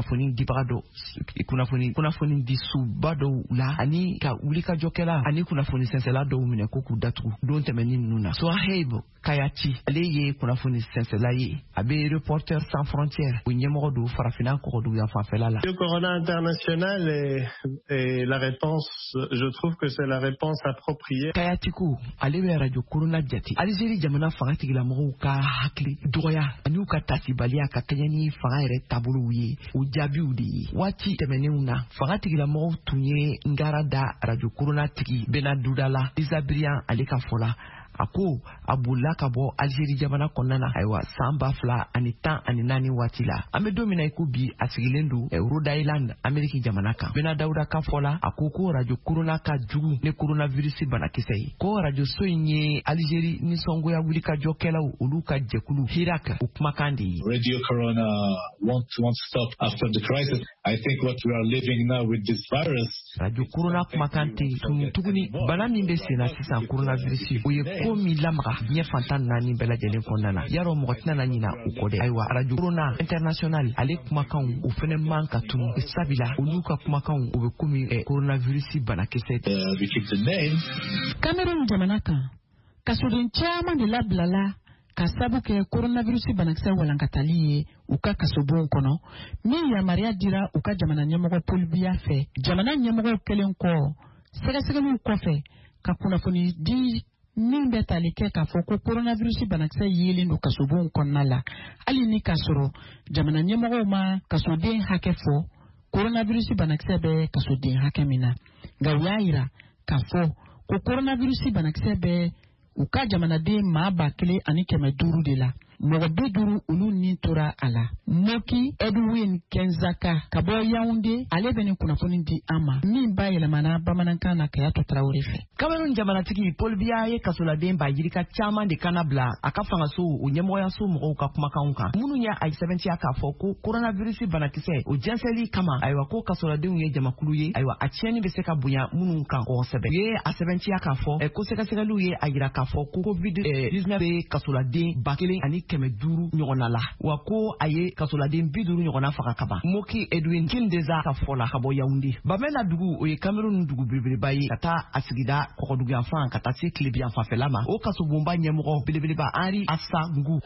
kunafoni dibaga dɔ kunafoni kunafoni di suba dɔw la ani ka wuli ka jɔ kɛla ani kunafoni sɛnsɛla dɔw minɛ ko k'u datugu don tɛmɛni ninnu na. Sohaib Kayati ale ye kunafoni sɛnsɛla ye a bɛ Reporters sans frontières o ɲɛmɔgɔ do farafina kɔgɔdugu yan fanfɛla la. Le Corona international est, est la réponse, je trouve que c'est la réponse appropriée. Kayati ko ale bɛ radio Corona jate Algérie jamana fanga tigilamɔgɔw ka hakili dɔgɔya ani ka tasibaliya ka kɛɲɛ ni fanga yɛrɛ taabolow ye o jaabiw de ye. Waati tɛmɛnenw na fanga tigilamɔgɔw tun ye ngara da radio Corona tigi Bena Dudala Isabrian ale ka fɔ la a ko a bolila ka bɔ Algérie jamana kɔnɔna na ayiwa san ba fila ani tan ani naani waati la an bɛ don min na i ko bi a sigilen don Rhode Island Amérique jamana kan. Bena Dawuda ka fɔ la a ko ko radio Corona ka jugu ni coronavirus banakisɛ ye ko radio so in ye Algérie nisɔngoya wuli ka jɔ kɛlaw olu ka jɛkulu Hirak o kumakan de ye. Radio Corona won't won't stop after the crisis. I think what we are living now with this virus. Radio Corona kumakan tɛ tun tuguni bana min bɛ sen na sisan coronavirus o ye ko min lamaga diɲɛ fantan naani bɛɛ lajɛlen kɔnɔna na yarɔ mɔgɔ tɛna na ɲina u kɔ dɛ. Ayiwa radio Corona international ale kumakanw o fɛnɛ man ka tunu sabila olu ka kumakanw o bɛ komi eh, coronavirus banakisɛ. Uh, we keep the name. Cameroon jamana kan kasoden caman de labilala ka sabu kɛ coronavirus banakisɛ walankatali ye u ka kasobon kɔnɔ min yamaruya dira u ka jamana ɲɛmɔgɔ Paul Biya fɛ. Jamana ɲɛmɔgɔ kelen kɔ sɛgɛsɛgɛliw kɔfɛ ka kunnafoni di min bɛ tali kɛ k'a fɔ ko coronavirus banakisɛ yelen don kasobon kɔnɔna la hali ni k'a sɔrɔ jamana ɲɛmɔgɔw ma kasoden hakɛ fɔ coronavirus banakisɛ bɛ kasoden hakɛ min na nka u y'a yira k'a fɔ ko coronavirus banakisɛ bɛ u ka jamanaden maa ba kelen ani kɛmɛ duuru de la. Mɔgɔ bi duuru olu ni tora a la. Moki Edwin Kenzaka ka bɔ Yaoundé ale bɛ nin kunnafoni di an ma min ba yɛlɛmana bamanankan na Kayato Traoré fɛ. Cameroun jamanatigi Paul Biya ye kasoladen ba yirika caman de kana bila a ka fangaso o ɲɛmɔgɔyaso mɔgɔw ka kumakanw kan minnu y'a a sɛbɛntiya k'a fɔ ko coronavirus banakisɛ o jɛnsɛli kama ayiwa ko kasoladenw ye jamakulu ye ayiwa a tiɲɛni bɛ se ka bonya minnu kan kosɛbɛ. U ye a sɛbɛntiya k'a fɔ ko sɛgɛsɛgɛliw ye a yira k'a fɔ ko covid dix-neuf bɛ kasoladen ba kelen ani kɛmɛ duuru ɲɔgɔnna la wa ko a ye kasoladen bi duuru ɲɔgɔnna faga ka ban. Moki Edwin Kindeza ka fɔ la ka bɔ Yaoundé. Bamenda dugu o ye Cameroun dugu belebeleba ye ka taa a sigida kɔgɔdugu yanfan ka taa se Tilebi yanfanfɛla ma o kasobonba ɲɛmɔgɔ belebeleba Henri Assa Ngu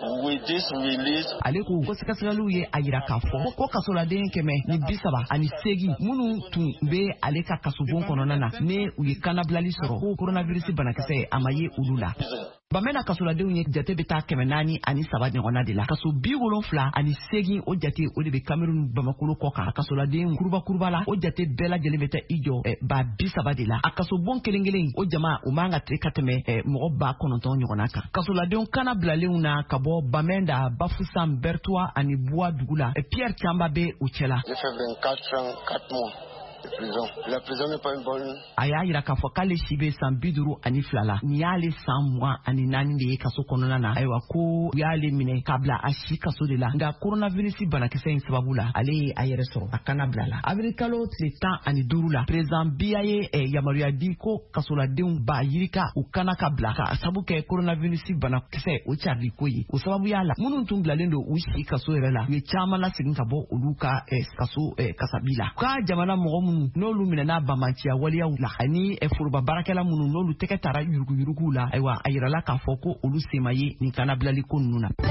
ale ko ko sɛgɛsɛgɛliw ye a yira k'a fɔ ko kasoladen kɛmɛ ni bi saba ani seegin minnu tun bɛ ale ka kasobon kɔnɔna na ne u ye kanabilali sɔrɔ ko coronavirus banakisɛ a ma ye olu la. Bamenda kasoladenw ye jate bɛ taa kɛmɛ naani ani saba ɲɔgɔnna de la. Kaso bi wolonfila ani seegin o jate o de bɛ Cameroun Bamakolo kɔ kan. Kasoladen kuruba kuruba la o jate bɛɛ lajɛlen bɛ taa i jɔ eh, ba bi saba de la. A kasobon kelen kelen o jama o man ka tile ka tɛmɛ eh, mɔgɔ ba kɔnɔntɔn ɲɔgɔnna kan. Kasoladenw kana bilalenw na ka bɔ Bamenda, Bafoussam, Bertoua ani Boua dugu la. Eh, Pierre Chamba bɛ o cɛ la. La prison n'est pas une bonne. A y'a yira k'a fɔ k'ale si bɛ san bi duuru ani fila la nin y'ale san mugan ani naani de ye kaso kɔnɔna na ayiwa ko u y'ale minɛ k'a bila a si kaso de la nka coronavirus banakisɛ in sababu la ale ye a yɛrɛ sɔrɔ a kana bila la. Avril kalo tile tan ani duuru la président Biya ye eh, yamaruya di ko kasoladenw ba yirika u kana ka bila ka sabu kɛ coronavirus banakisɛ o carili ko ye o sababu y'a la minnu tun bilalen don u si kaso yɛrɛ la u ye caman lasegin ka bɔ olu ka eh, kaso eh, kasabi la. Ka jamana mɔgɔ n'olu minɛna bamanciya waleyaw la ani foroba baarakɛla minnu n'olu tɛgɛ tara yuruguyuruguw la ayiwa a yirala k'a fɔ ko olu sema ye nin kanabilali ko ninnu na.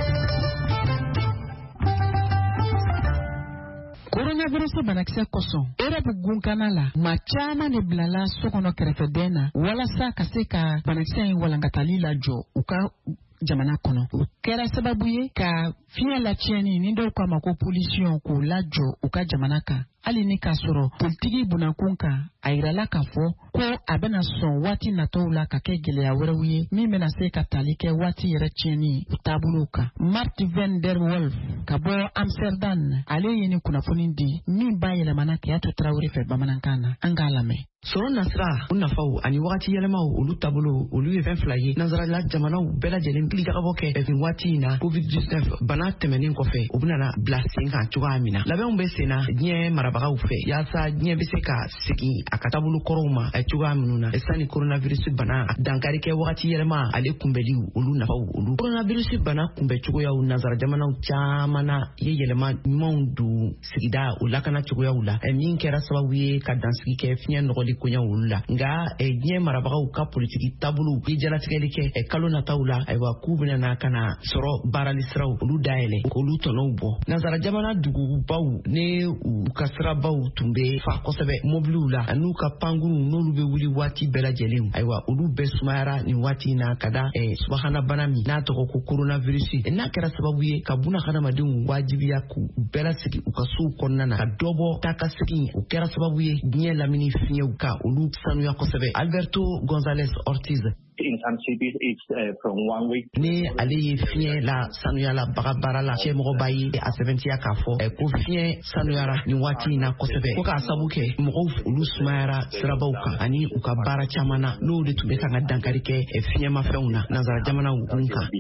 Coronavirus banakisɛ kosɔn Europe gunkana la maa caman de bilala sokɔnɔ kɛrɛfɛden na walasa ka se ka banakisɛ in walankatali lajɔ u ka jamana kɔnɔ. O kɛra sababu ye ka fiɲɛ latiɲɛni ni dɔw k'a ma ko pollution k'o lajɔ u ka jamana kan hali ni k'a sɔrɔ politiki bunakun kan a yirala k'a fɔ ko a bɛna sɔn waati natɔw la ka kɛ gɛlɛya wɛrɛw ye min bɛna se ka tali kɛ waati yɛrɛ tiɲɛni u taabolow kan. Mart van der Wolf ka bɔ Amsterdam ale ye ni kunnafoni di min b'a yɛlɛmana Kayato Traoré fɛ bamanankan na an k'a lamɛn. Sɔrɔ nasira u nafaw ani wagati yɛlɛmaw olu taabolo olu ye fɛn fila ye nanzarala jamanaw bɛɛ lajɛlen kilikagabɔ kɛ nin waati in na covid dix-neuf bana bana tɛmɛnin kɔfɛ u bɛna bila sen kan cogoya min na labɛnw bɛ sen na diɲɛ marabagaw fɛ yaasa diɲɛ bɛ se ka segin a ka taabolo kɔrɔw ma cogoya minnu na sani coronavirus bana dankari kɛ wagati yɛlɛma ale kunbɛliw olu nafaw olu coronavirus bana kunbɛ cogoyaw nazara jamanaw caman na ye yɛlɛma ɲumanw don sigida o lakana cogoyaw la min kɛra sababu ye ka dansigi kɛ fiɲɛ nɔgɔli koɲɛw olu la nka diɲɛ marabagaw ka politiki taabolo ye jalatigɛli kɛ kalo nataw la ayiwa k'u bɛna ka na sɔrɔ baarali siraw olu dayɛlɛ olu tɔnɔw bɔ nazara jamana dugubaw ne u ka sirabaw tun bɛ fa kosɛbɛ mobiliw la an'u ka pankuru n'olu bɛ wuli waati bɛɛ lajɛlen ayiwa olu bɛɛ sumayara nin waati na ka da subahana bana min n'a tɔgɔ ko coronavirus n'a kɛra sababu ye ka buna hadamadenw wajibiya k'u bɛɛ lasigi u ka sow kɔnɔna na ka dɔ bɔ taa ka segin o kɛra sababu ye diɲɛ lamini fiɲɛw ka olu sanuya kosɛbɛ Alberto González Ortiz in some cities it's uh, from one week. Ni ale ye fiɲɛ la sanuyala bagabara la cɛmɔgɔba ye a sɛbɛntiya k'a fɔ ko fiɲɛ sanuyara nin waati in na kosɛbɛ ko k'a sabu kɛ mɔgɔw olu sumayara sirabaw kan ani u ka baara caman na n'o de tun bɛ kan ka dankari kɛ fiɲɛmafɛnw na nanzara jamanaw kun kan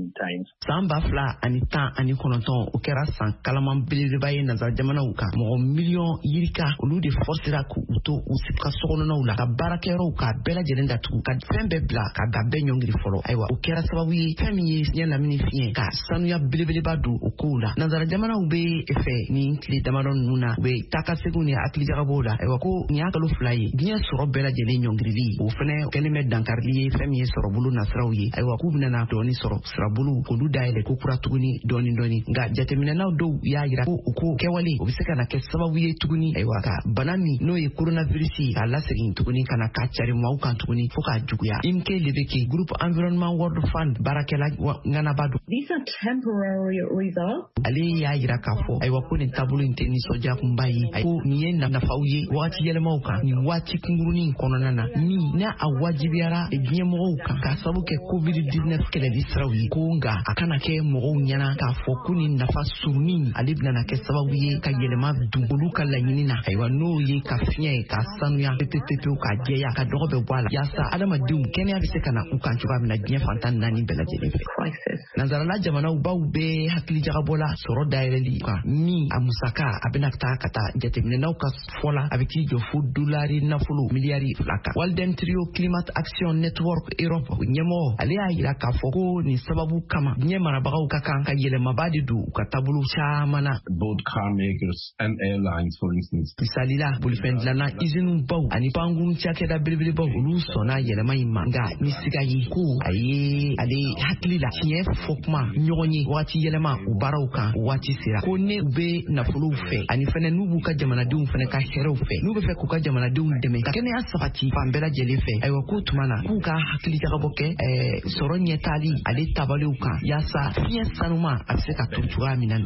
san ba fila ani tan ani kɔnɔntɔn o kɛra san kalaman belebeleba ye nanzara jamanaw kan mɔgɔ miliyɔn yirika olu de fɔsira k'u to u ka sokɔnɔnaw la ka baarakɛyɔrɔw k'a bɛɛ lajɛlen datugu ka fɛn bɛɛ bila ka da bɛɛ ɲɔngiri fɔlɔ ayiwa o kɛra sababu ye fɛn min ye fiɲɛ lamini fiɲɛ ka sanuya belebeleba don o kow la nanzara jamanaw bɛ fɛ nin tile damadɔ ninnu na u bɛ taa ka seginw ni hakilijagabow la ayiwa ko nin y'a kalo fila ye diɲɛ sɔrɔ bɛɛ lajɛlen ɲɔngirili o fɛnɛ kɛlen bɛ dankarili ye fɛn min ye sɔrɔbolo nasiraw ye ayiwa k'u bɛna dɔɔni sɔrɔ sirabolo k'olu dayɛlɛ ko kura tuguni dɔɔni dɔɔni nka jateminɛlaw dɔw y'a jira ko o ko kɛwale o bɛ se ka na kɛ sababu ye tuguni ayiwa ka bana min n'o ye coronavirus a lasegin tuguni ka na ka cari maaw kan tuguni fo k'a juguya imke lebeke group environment world fund barakɛla ŋanaba don. These are temporary results. ale y'a jira k'a fɔ ayiwa ko nin taabolo in tɛ nisɔndiya kunba ye ko nin ye nafaw ye wagati yɛlɛmaw kan nin waati kunkurunin kɔnɔna na min n'a a wajibiyara diɲɛmɔgɔw kan k'a sababu kɛ covid dix-neuf kɛlɛli siraw ye ko nka a kana kɛ mɔgɔw ɲɛna k'a fɔ ko nin nafa surunin ale bɛna kɛ sababu ye ka yɛlɛma don olu ka laɲini na ayiwa n'o ye ka fiɲɛ ka sanuya pepepepew ka jɛya ka dɔgɔ bɛ bɔ a la yaasa adamadenw kɛnɛya bɛ se ka na u kan cogoya min na diɲɛ fantan naani bɛɛ lajɛlen fɛ nanzarala jamanaw baw bɛ hakilijagabɔla sɔrɔ dayɛlɛli kan min a musaka a bɛna taa ka taa jateminɛnaw ka fɔ la a bɛ t'i jɔ fo dolari nafolo miliyari fila kan Walden Trio Climate Action Network Europe ɲɛmɔgɔ ale y'a jira k'a fɔ ko nin sababu kama diɲɛ marabagaw ka kan ka yɛlɛmaba de don u ka taabolo caman na. Both car makers and airlines for instance. misali la bolifɛn dilanna iziniw baw ani pankuru cakɛda belebelebaw olu sɔnna yɛlɛma in ma nka ni siga ye ko a ye ale hakili la tiɲɛ fɔ kuma ɲɔgɔn ye waati yɛlɛma u baaraw kan waati sera ko ne u bɛ nafolow fɛ ani fɛnɛ n'u b'u ka jamanadenw fɛnɛ ka hɛrɛw fɛ n'u bɛ fɛ k'u ka jamanadenw dɛmɛ ka kɛnɛya sabati fan bɛɛ lajɛlen fɛ ayiwa k'o tuma na k'u ka hakili jagabɔ kɛ sɔrɔ ɲɛtaali ale tabaliw kan yaasa fiɲɛ sanuma a bɛ se ka to cogoya min na.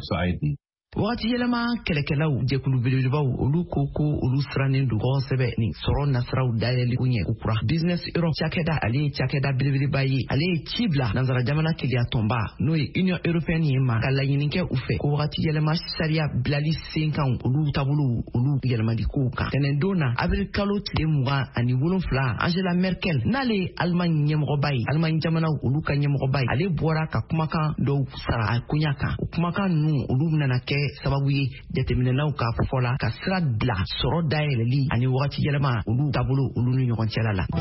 wagati yɛlɛma kɛlɛkɛlaw jɛkulu belebelebaw olu ko ko olu sirannen don kosɛbɛ ni sɔrɔ nasiraw dayɛlɛli ko ɲɛ kura business europe cakɛda ale ye cakɛda belebeleba ye ale ye ci bila nanzara jamana teliya tɔnba n'o ye union européenne ye ma ka laɲini kɛ u fɛ ko wagati yɛlɛma sariya bilali sen kan olu taabolo olu yɛlɛmali kow kan tɛnɛndon na avril kalo tile mugan ani wolonfila Angela Merkel n'ale ye Allemagne ɲɛmɔgɔba ye Allemagne jamanaw olu ka ɲɛmɔgɔba ye ale bɔra ka kumakan dɔw sara a koɲa kan o kumakan ninnu olu bɛna kɛ sababu ye jateminɛlaw ka fɔ la ka sira bila sɔrɔ dayɛlɛli ani wagati yɛlɛma olu taabolo olu ni ɲɔgɔn cɛla la.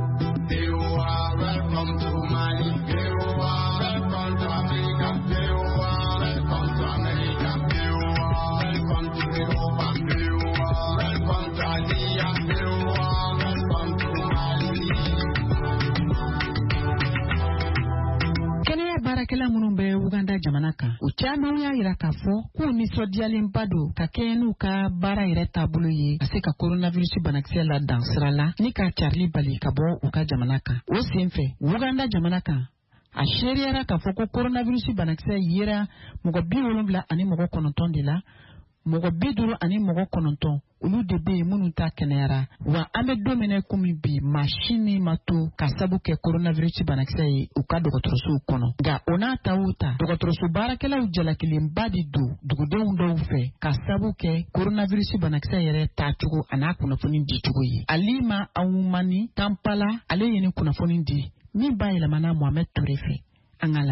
baarakɛla minnu bɛ Uganda jamana kan u caman y'a jira k'a fɔ k'u nisɔndiyalenba don ka kɛɲɛ n'u ka baara yɛrɛ taabolo ye ka se ka coronavirus banakisɛ la dan sira la ni ka carili bali ka bɔ u ka jamana kan o sen fɛ Uganda jamana kan a seeriyara k'a fɔ ko coronavirus banakisɛ yera mɔgɔ bi wolonwula ani mɔgɔ kɔnɔntɔn de la mɔgɔ bi duuru ani mɔgɔ kɔnɔntɔn olu de bɛ yen minnu ta kɛnɛyara wa an bɛ don min na komi bi mansin min ma to ka sabu kɛ coronavirus banakisɛ ye u ka dɔgɔtɔrɔsow kɔnɔ nka o n'a ta o ta dɔgɔtɔrɔso baarakɛlaw jalakilenba de don dugudenw dɔw fɛ ka sabu kɛ coronavirus banakisɛ yɛrɛ taacogo a n'a kunnafoni dicogo ye Alima Awumani Kampala ale ye ni kunnafoni di min b'a yɛlɛmana Mohamed Ture fɛ an ka lamɛn.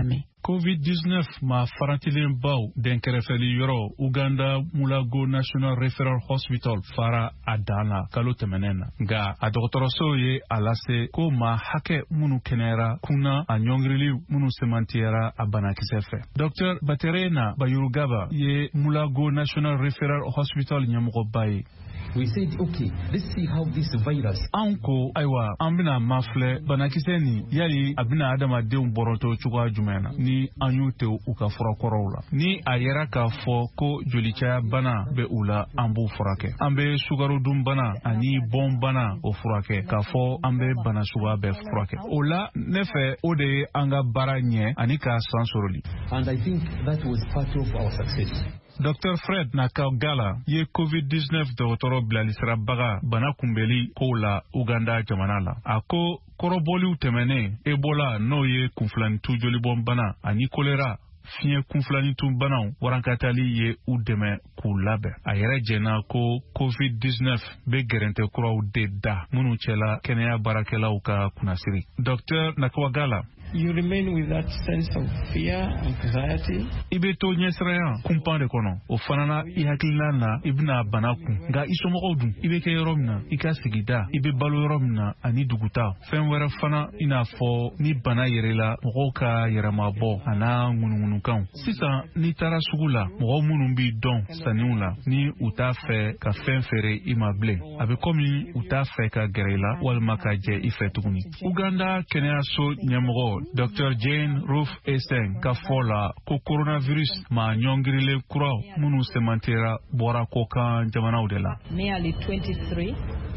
covid dix-neuf ma farantilen baw denkɛrɛfɛli yɔrɔ Uganda Mulago National Referral Hospital fara a dan la kalo tɛmɛnen na nka a dɔgɔtɔrɔso ye a lase ko ma hakɛ minnu kɛnɛyara kunna a ɲɔngirili minnu semantiyara a banakisɛ fɛ. Docteur Baterena Bayurugaba ye Mulago National Referral Hospital ɲɛmɔgɔba ye. We said, okay, let's see how this virus. Anko, aywa, ambina mafle, banakise ni, yali abina adama deun boroto chukwa jumena, ni anyute uka fura korola. Ni ayera ka fo ko jolichaya bana be ula ambu furake. Ambe sugaru dum bana, ani bom bana o furake, ka fo ambe bana suga be furake. Ola, nefe ode anga bara nye, ani ka sansoroli. And I think that was part of our success. Docteur Fred Nakagala ye covid dix-neuf dɔgɔtɔrɔ bilalisira baga bana kunbɛli ko la Uganda jamana la. A ko kɔrɔbɔliw tɛmɛnen Ebola n'o ye kunfilannitu jolibɔn bana ani kolera fiɲɛ kunfilannitu banaw warankatali ye u dɛmɛ k'u labɛn. A yɛrɛ jɛna ko covid dix-neuf be gɛrɛntɛ kuraw de da minnu cɛla kɛnɛya baarakɛlaw ka kunnasiri. Docteur Nakagala, you remain with that sense of fear, anxiety. Ibe to nyesraya kumpa de kono o fanana I hakilina na ibna banaku nga isomɔgɔw dun ibe kɛ yɔrɔ min na I ka sigida ibe balo yɔrɔ min na ani duguta fɛn wɛrɛ fana I n'a fɔ ni bana yɛrɛla mɔgɔw ka yɛrɛmabɔ ana ŋunuŋunukanw. Sisan ni taara sugu la mɔgɔw minnu b'i dɔn sanniw la ni u t'a fɛ ka fɛn feere I ma bilen a bɛ komi u t'a fɛ ka gɛrɛ I la walima ka jɛ I fɛ tuguni. Uganda kɛnɛyaso ɲɛmɔgɔ Docteur Jane Ruth Esseng ka fɔ la ko coronavirus ma ɲɔngirile kuraw minnu semantera bɔra ko kan jamanaw de la. Nearly twenty-three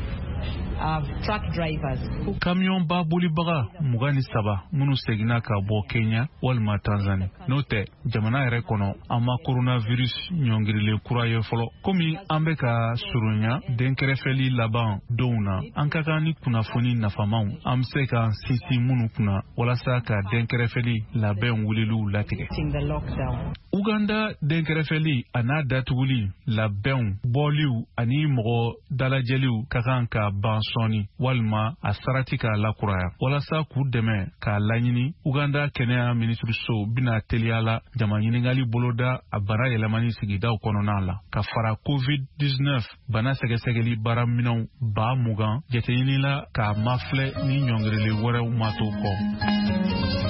uh, truck drivers. Camion ba bolibaga mugani saba minnu segina ka bɔ Kenya walima Tanzania. N'o tɛ jamana yɛrɛ kɔnɔ an ma coronavirus ɲɔngirile kura ye fɔlɔ. Komi an bɛ ka surunya denkɛrɛfɛli laban donw na an ka kan ni kunnafoni nafamaw an bɛ se ka sinsin minnu kunna walasa ka denkɛrɛfɛli labɛn wuliliw latigɛ. Uganda denkɛrɛfɛli a n'a datuguli labɛnw bɔliw ani mɔgɔ dalajɛliw ka kan ka ban sɔɔni walima a sarati k'a lakuraya walasa k'u dɛmɛ k'a laɲini Uganda kɛnɛya minisiriso bina teliya la jama ɲiningali boloda a bana yɛlɛmani sigidaw kɔnɔna la ka fara covid dix-neuf bana sɛgɛsɛgɛli baaraminɛw ba mugan jateɲinila k'a mafilɛ ni ɲɔngirili wɛrɛw ma to kɔ.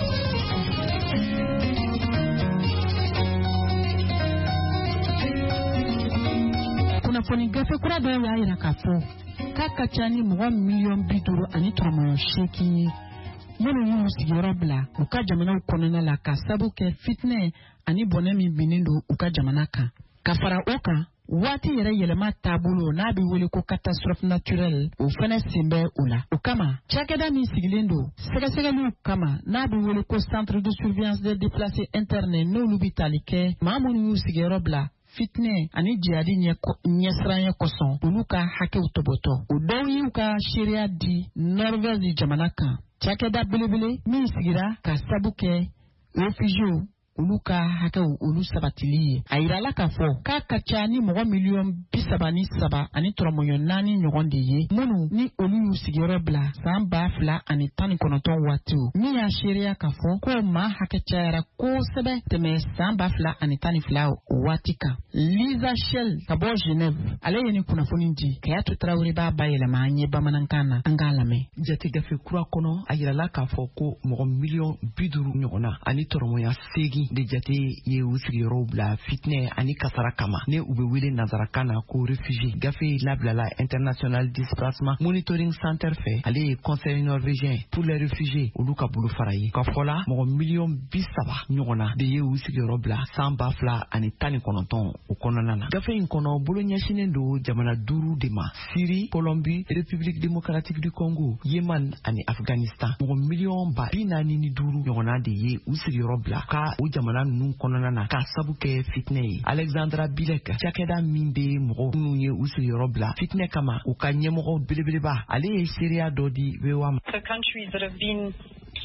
Kunnafoni gafe kura dɔ y'a yira k'a fɔ k'a ka ca ni mɔgɔ miliyɔn bi duuru ani tɔrɔmɔɲɔ seegin ye minnu y'u sigiyɔrɔ bila u ka jamanaw kɔnɔna la ka sabu kɛ fitinɛ ani bɔnɛ min binnen don u ka jamana kan. Ka fara o kan waati yɛrɛ yɛlɛma taabolo n'a bɛ wele ko catastrophe naturelle o fana sen bɛ o la. O kama cakɛda min sigilen don sɛgɛsɛgɛliw kama n'a bɛ wele ko centre de surveillance des déplacés internes n'olu bɛ tali kɛ maa minnu y'u sigiyɔrɔ bila fitinɛ ani jihadi ɲɛsiranya kosɔn olu ka hakɛw tɔbɔtɔ. O dɔw y'u ka seereya di Norvège jamana kan. Cakɛda belebele min sigira ka sabu kɛ réfugiés olu ka hakɛw olu sabatili ye. A yirala k'a fɔ k'a ka ca ni mɔgɔ miliyɔn bi saba ni saba ani tɔrɔmɔɲɔ naani ɲɔgɔn de ye minnu ni olu y'u sigiyɔrɔ bila san ba fila ani tan ni kɔnɔntɔn waatiw min y'a seereya k'a fɔ ko maa hakɛ cayara kosɛbɛ tɛmɛ san ba fila ani tan ni fila o waati kan. Lisa Shell ka bɔ Genève ale ye ni kunnafoni di Kayatu Tarawele b'a bayɛlɛma an ye bamanankan na an k'a lamɛn. Jategafe kura kɔnɔ a yirala k'a fɔ ko mɔgɔ miliyɔn bi duuru ɲɔgɔnna ani tɔrɔmɔɲɔ seegin de jate ye u sigiyɔrɔw bila fitinɛ ani kasara kama ne u bɛ wele nazarakan na ko réfugié. Gafe labilala International Displacement Monitoring Center fɛ ale ye conseil norvégien pour les réfugiés olu ka bolo fara ye. Ka fɔla mɔgɔ miliyɔn bi saba ɲɔgɔnna de ye u sigiyɔrɔ bila san ba fila ani tan ni kɔnɔntɔn o kɔnɔna na. Gafe in kɔnɔ bolo ɲɛsinen don jamana duuru de ma: Syrie, Colombie, République démocratique du Congo, Yémen ani Afghanistan. Mɔgɔ miliyɔn ba bi naani ni duuru ɲɔgɔnna de ye u sigiyɔrɔ bila ka o jamana ninnu kɔnɔna na k'a sabu kɛ fitinɛ ye. Alexandra Bilek cakɛda min bɛ mɔgɔ minnu ye u sigiyɔrɔ bila fitinɛ kama u ka ɲɛmɔgɔ belebeleba ale ye seereya dɔ di V O A ma. The countries that have been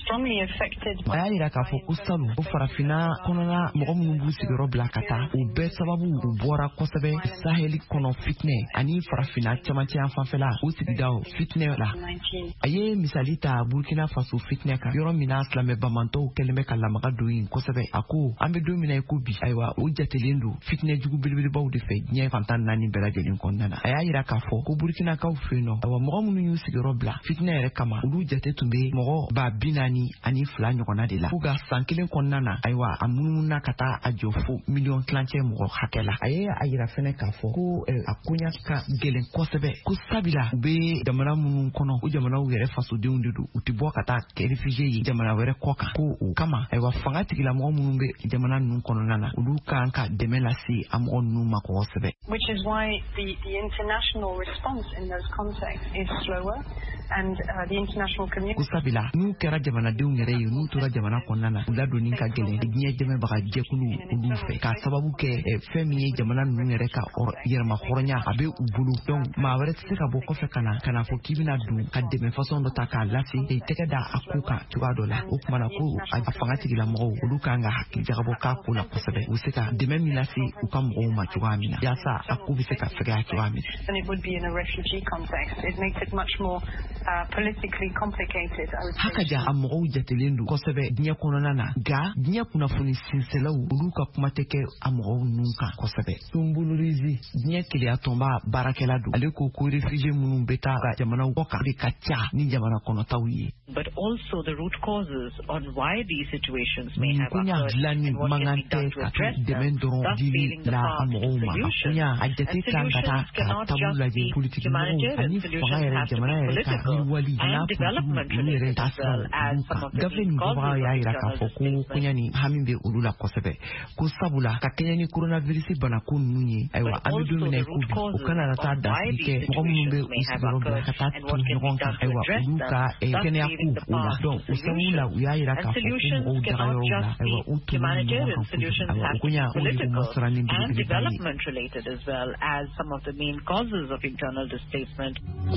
strongly affected. Aya ira ka fo ko salu o farafina konona mo mu bu sigoro blakata o be sababu u bora kosebe saheli kono fitne ani farafina chamanti anfanfela o sigidao fitne la aye misalita Burkina Faso fitne ka yoro mina slame bamanto keleme kala maga doin kosebe ako ambe do mina ko bi aywa o jatelendo fitne jugu bilbil baw de fe nye fantan nani bela jelin konnana aya ira ka fo ko Burkina ka feno awa mo mu ñu sigoro bla fitne re kama ulu jate tumbe mo ba binani ani fla nyokona de la fuga sankelen konnana aywa amununa kata ajofu million tlanche mo hakela aye ayira fene ka fo ko akunya ka gelen kosebe ko sabila be jamana mun kono o jamana were faso de undudu utibo kata ke refugee yi jamana were koka ko kama aywa fanga tigila mo mun be jamana nun kono nana ulu kan ka demelasi am onu mako sebe, which is why the the international response in those contexts is slower. And uh, the international community kusabila nu kera jamana de ngere yu nu tura jamana konnana ula do ninka gele nyi jeme baga jekulu ulu fe ka sababu ke femi jamana nu ngere ka or yerma khornya abe ubulu donc ma wara tsika bo ko fe kana kana fo kibina du ka de me façon do taka lasi e teke da akuka tuga do la o kuma na ko afanga tigila mo ulu ka nga hakki jaga bo ka ko la kosabe usika de me milasi u kam o ma tuga mina ya sa akubi se ka fe ga tuga mina, and it would be in a refugee context. It makes it much more Uh, politically complicated. I would say. Hakaja amogo jatelendo kosebe dinya kononana ga dinya kuna funi sinsela uluka kumateke amogo nunka kosebe tumbululizi dinya kili atomba barakela du aleko ko refugee munu beta ga jamana woka de kacha ni jamana kono tawiye, but also the root causes on why these situations may have kunya occurred and what can be done to address them, thus paving the path to solutions. And solutions cannot just be humanitarian, solutions have to be political and development related as well as some of the main causes of external displacement. kunyani hamimbe ulula kosebe kusabula kakenyani coronavirus bana kununye aywa amidu mina kubi ukana rata dasike ngomumbe usibaro katatu ngonka aywa uluka e kenya ku ula donc usabula uyayira ka solutions cannot just be humanitarian, solutions have to be political and development related as well as some of the main causes of internal displacement.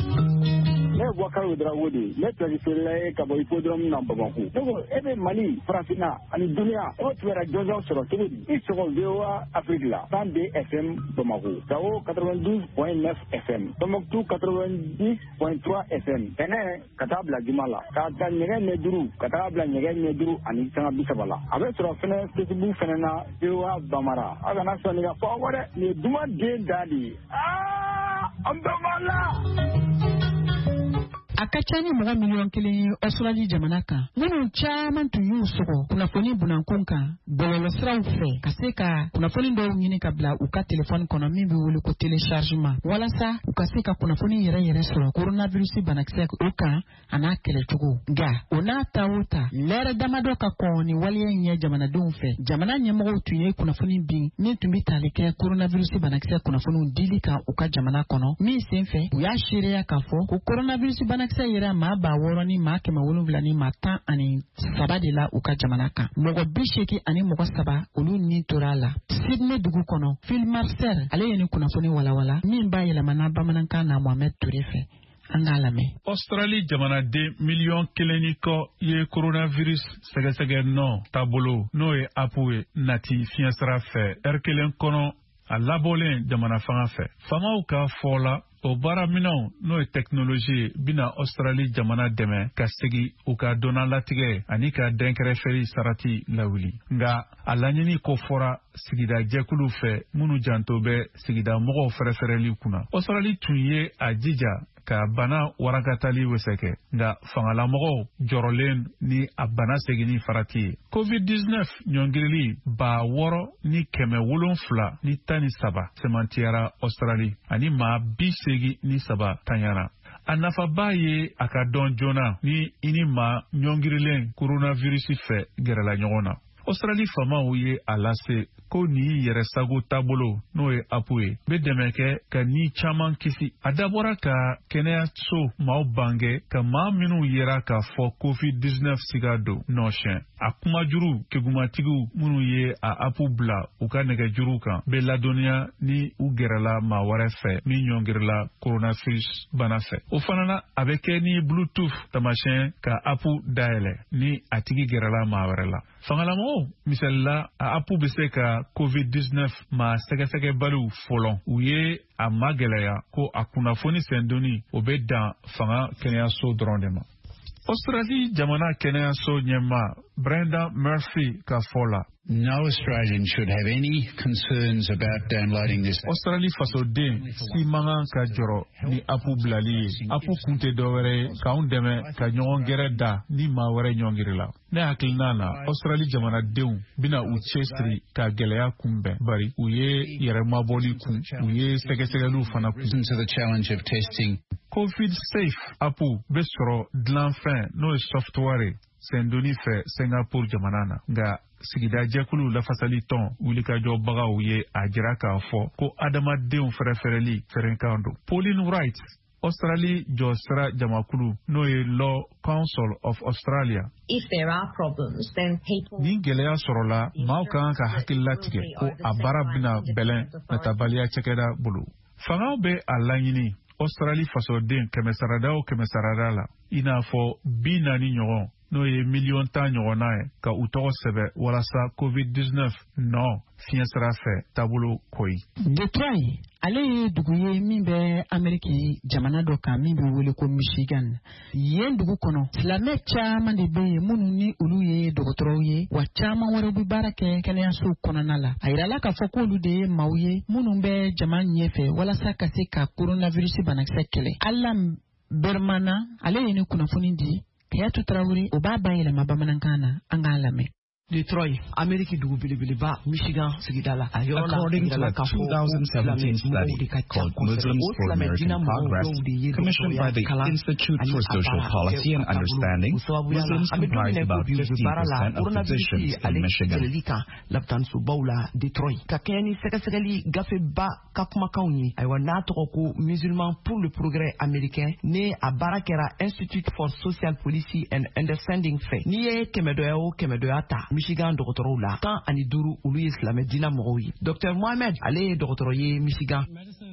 Ne wakar udra wodi ne traditionnel ka boy podrom namba banku dogo ebe mali frafina ani dunia o twera jozo soro tibidi isoko vewa afrique la cent deux F M Bamako Gao quatre-vingt-douze point neuf F M Tombouctou quatre-vingt-dix point trois F M tene katabla jumala ka ta nyege ne duru katabla nyege ne duru ani sanga bisabala abe soro fene facebook fene na vewa bamara aga na so ni ga fo wore ni duma de dadi ah ambamala akachani mga miliyon kili Australia jamanaka nunu chaman tu yusuko kuna foni bunankunka bololo sira fe kaseka kuna foni ndo nyini kabla uka telefoni kono mimbi wuli ko telechargement wala sa ukaseka kuna foni yere yere soro coronavirus banakse uka anakele tugo ga ona tawuta lere damado ka koni wali nye jamana donfe jamana nyemo tuye kuna foni bin ni tumbi taleke coronavirus banakse kuna foni dilika uka jamana kono mi senfe uya shire ya kafo ko coronavirus banakse yera ma ba woro ni ma kema wolumvila ni ma tan ani saba de la uka jamanaka mogo bisheki ani mogo saba olu ni torala Sydney dugu kono Phil Marcel ale yeni kuna foni wala wala min ba yela mana bamananka na Mohamed Tourefe angalame Australie jamana de million keleni ko ye coronavirus sege sege no tabolo no e apue nati fiansra fe erkelen kono a labolen jamana fanga fe fama uka fola o bara minɛw n'o ye technologie bina Australie jamana dɛmɛ ka segi u ka donna latigɛ ani ka dɛnkɛrɛfɛli sarati lawuli nga a laɲini ko fɔra sigida jɛkulu fɛ minnu janto bɛ sigida mɔgɔw fɛrɛfɛrɛli kunna Australie tun ye a jija ka bana warakatali weseke nga fangalamɔgɔw jɔrɔlen ni a bana segini farati ye covid dix-neuf ɲɔngirili ba wɔrɔ ni kɛmɛ wolonfila ni tan ni saba semantiyara Australie ani maa bi segi ni saba tanyara a nafaba ye a ka dɔn joona ni i ni maa ɲɔngirilen coronavirus fɛ gɛrɛla ɲɔgɔn na Australie famaw ye a lase ko ni yɛrɛ sago taabolo n'o ye apu ye be dɛmɛ kɛ ka ni caman kisi a dabɔra ka kɛnɛyaso maaw bange ka maa minnu yera k'a fɔ covid dix-neuf siga don nɔsɛn a kumajuru kegumatigiw minnu ye a apu bila u ka nɛgɛjuru kan be ladɔnniya ni u gɛrɛla maa wɛrɛ fɛ min ɲɔngirila coronavirus bana fɛ o fana na a bɛ kɛ ni bluetooth tamasiyɛn ka apu dayɛlɛ ni a tigi gɛrɛla maa wɛrɛ la fangalamɔgɔw misalila a apu bɛ se ka covid dix-neuf maa sɛgɛsɛgɛbaliw fɔlɔ u ye a magɛlɛya ko a kunnafoni sɛndoni o bɛ dan fanga kɛnɛyaso dɔrɔn de ma. Australie jamana kɛnɛyaso ɲɛma Brenda Murphy ka fɔ la. No Australian should have any concerns about downloading this. Australie fasoden si mangan ka jɔrɔ ni apu bilali ye. Apu kun tɛ dɔwɛrɛ ye k'anw dɛmɛ ka ɲɔgɔn gɛrɛ da ni maa wɛrɛ ɲɔngiri la. Ne hakilina na Australie jamanadenw bina u cɛsiri ka gɛlɛya kunbɛn bari u ye yɛrɛmabɔli kun u ye sɛgɛsɛgɛliw fana kun. To the challenge of testing. Covid Safe apu bɛ sɔrɔ dilanfɛn n'o ye software sɛndoni fɛ Singapore jamana na nka sigida jɛkulu lafasali tɔn wulikajɔbagaw ye a jira k'a fɔ ko adamadenw fɛrɛfɛrɛli fɛrɛnkan don. Pauline Wright Australie jɔsira jamakulu n'o ye Law Council of Australia. If there are problems, then people... Ni gɛlɛya sɔrɔla maaw kan ka hakilila tigɛ ko a baara bɛna bɛlɛn natabaliya cɛkɛda bolo. Fangaw bɛ a laɲini Australie fasoden kɛmɛsarada o kɛmɛsarada la i n'a fɔ bi naani ɲɔgɔn n'o ye miliyɔn tan ɲɔgɔnna ye ka u tɔgɔ sɛbɛ walasa covid dix-neuf nɔ fiɲɛ sira fɛ taabolo koyi. Detroit ale ye dugu ye min bɛ Ameriki jamana dɔ kan min bɛ wele ko Michigan. Yen dugu kɔnɔ silamɛ caman de bɛ yen minnu ni olu ye dɔgɔtɔrɔw ye wa caman wɛrɛ bɛ baara kɛ kɛnɛyaso kɔnɔna la. A yirala k'a fɔ k'olu de ye maaw ye minnu bɛ jama ɲɛfɛ walasa ka se ka coronavirus banakisɛ kɛlɛ. Alan Bermana ale ye ni kunnafoni di. Kayatu Traore o b'a bayɛlɛma bamanankan na an k'a lamɛn. Detroit, Ameriki dugu belebeleba, Michigan sigida la. According to a two thousand seventeen study called Muslims for American Progress, commissioned by the Institute for Social Policy and Understanding, Muslims comprise about fifteen percent of physicians in Michigan. Laptansu baula Detroit. Kakeni sekasegeli gafe ba kakumakauni. Aywa na toko musulman pour le progrès américain ne a barakera Institute for Social Policy and Understanding fait. Niye kemedoyao kemedoyata. Michigan dɔgɔtɔrɔw la tan ani duuru olu ye silamɛ diinɛ mɔgɔw ye. Docteur Mohamed ale ye dɔgɔtɔrɔ ye Michigan.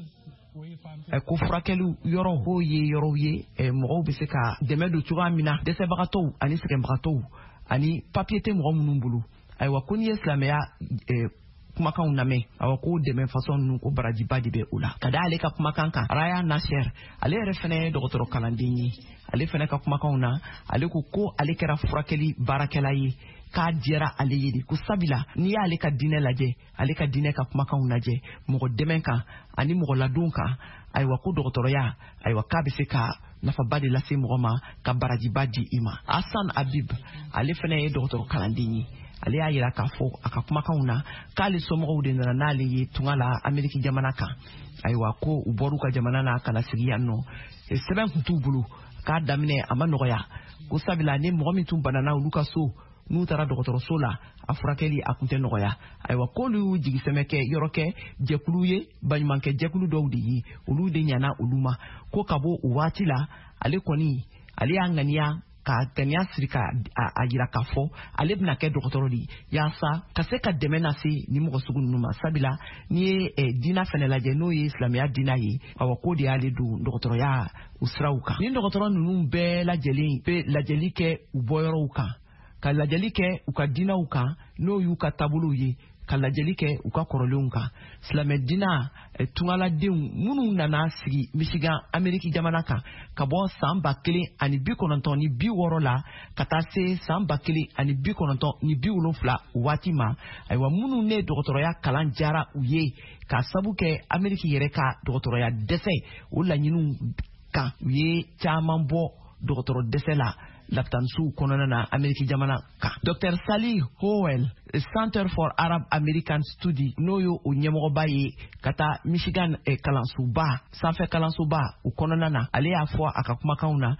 Ko furakɛliw yɔrɔ ho ye yɔrɔw ye mɔgɔw bɛ se ka dɛmɛ don cogoya min na dɛsɛbagatɔw ani sɛgɛnbagatɔw ani papiye tɛ mɔgɔ minnu bolo. Ayiwa ko n'i ye silamɛya kumakanw lamɛn awa ko dɛmɛ façon ninnu ko barajiba de bɛ o la. Ka da ale ka kumakan kan Raya Nasser ale yɛrɛ fɛnɛ ye dɔgɔtɔrɔ kalanden ye. Ale fɛnɛ ka kumakanw na ale ko ko ale kɛra furakɛli baarakɛla ye. K'a diyara ale ye de ko sabila n'i y'ale ka diinɛ lajɛ ale ka diinɛ ka kumakanw lajɛ mɔgɔ dɛmɛ kan ani mɔgɔ ladon kan ayiwa ko dɔgɔtɔrɔya ayiwa k'a bɛ se ka nafaba de lase mɔgɔ ma ka barajiba di i ma. Hassan Habib ale fana ye dɔgɔtɔrɔ kalanden ye. Ale y'a yira k'a fɔ a ka kumakanw na k'ale somɔgɔw de nana n'ale ye tunga la Ameriki jamana kan ayiwa ko u bɔr'u ka jamana na kana sigi yan nɔ sɛbɛn kun t'u bolo k'a daminɛ a ma nɔgɔya ko sabila ni mɔgɔ min tun banana olu ka so n'u taara dɔgɔtɔrɔso la a furakɛli a kun tɛ nɔgɔya ayiwa k'olu y'u jigisɛmɛ kɛ yɔrɔ kɛ jɛkulu ye baɲumankɛ jɛkulu dɔw de ye olu de ɲana olu ma ko ka bɔ o waati la ale kɔni ale y'a ŋaniya ka ganiya siri ka a yira k'a fɔ ale bɛna kɛ dɔgɔtɔrɔ de yaasa ka se ka dɛmɛ lase ni mɔgɔ sugu ninnu ma sabila n'i ye diinɛ fɛnɛ lajɛ n'o ye silamɛya diinɛ ye awa ko de y'ale don dɔgɔtɔrɔya u siraw kan. Ni dɔgɔtɔrɔ ninnu bɛɛ lajɛlen bɛ lajɛli kɛ u bɔyɔrɔw kan ka lajɛli kɛ u ka diinɛw kan n'o y'u ka taabolow ye ka lajɛli kɛ u ka kɔrɔlenw kan. Silamɛ diinɛ tungaladenw minnu nana sigi Michigan Ameriki jamana kan ka bɔ san ba kelen ani bi kɔnɔntɔn ni bi wɔɔrɔ la ka taa se san ba kelen ani bi kɔnɔntɔn ni bi wolonfila waati ma ayiwa minnu ne dɔgɔtɔrɔya kalan jara u ye ka sabu kɛ Ameriki yɛrɛ ka dɔgɔtɔrɔya dɛsɛ o laɲiniw kan u ye caman bɔ dɔgɔtɔrɔ dɛsɛ la laptansu kɔnɔna na Ameriki jamana kan. Docteur Sally Howell, Center for Arab American Study n'o ye o ɲɛmɔgɔba ye ka taa Michigan eh, kalansoba sanfɛ kalansoba o kɔnɔna na ale y'a fɔ a ka kumakanw na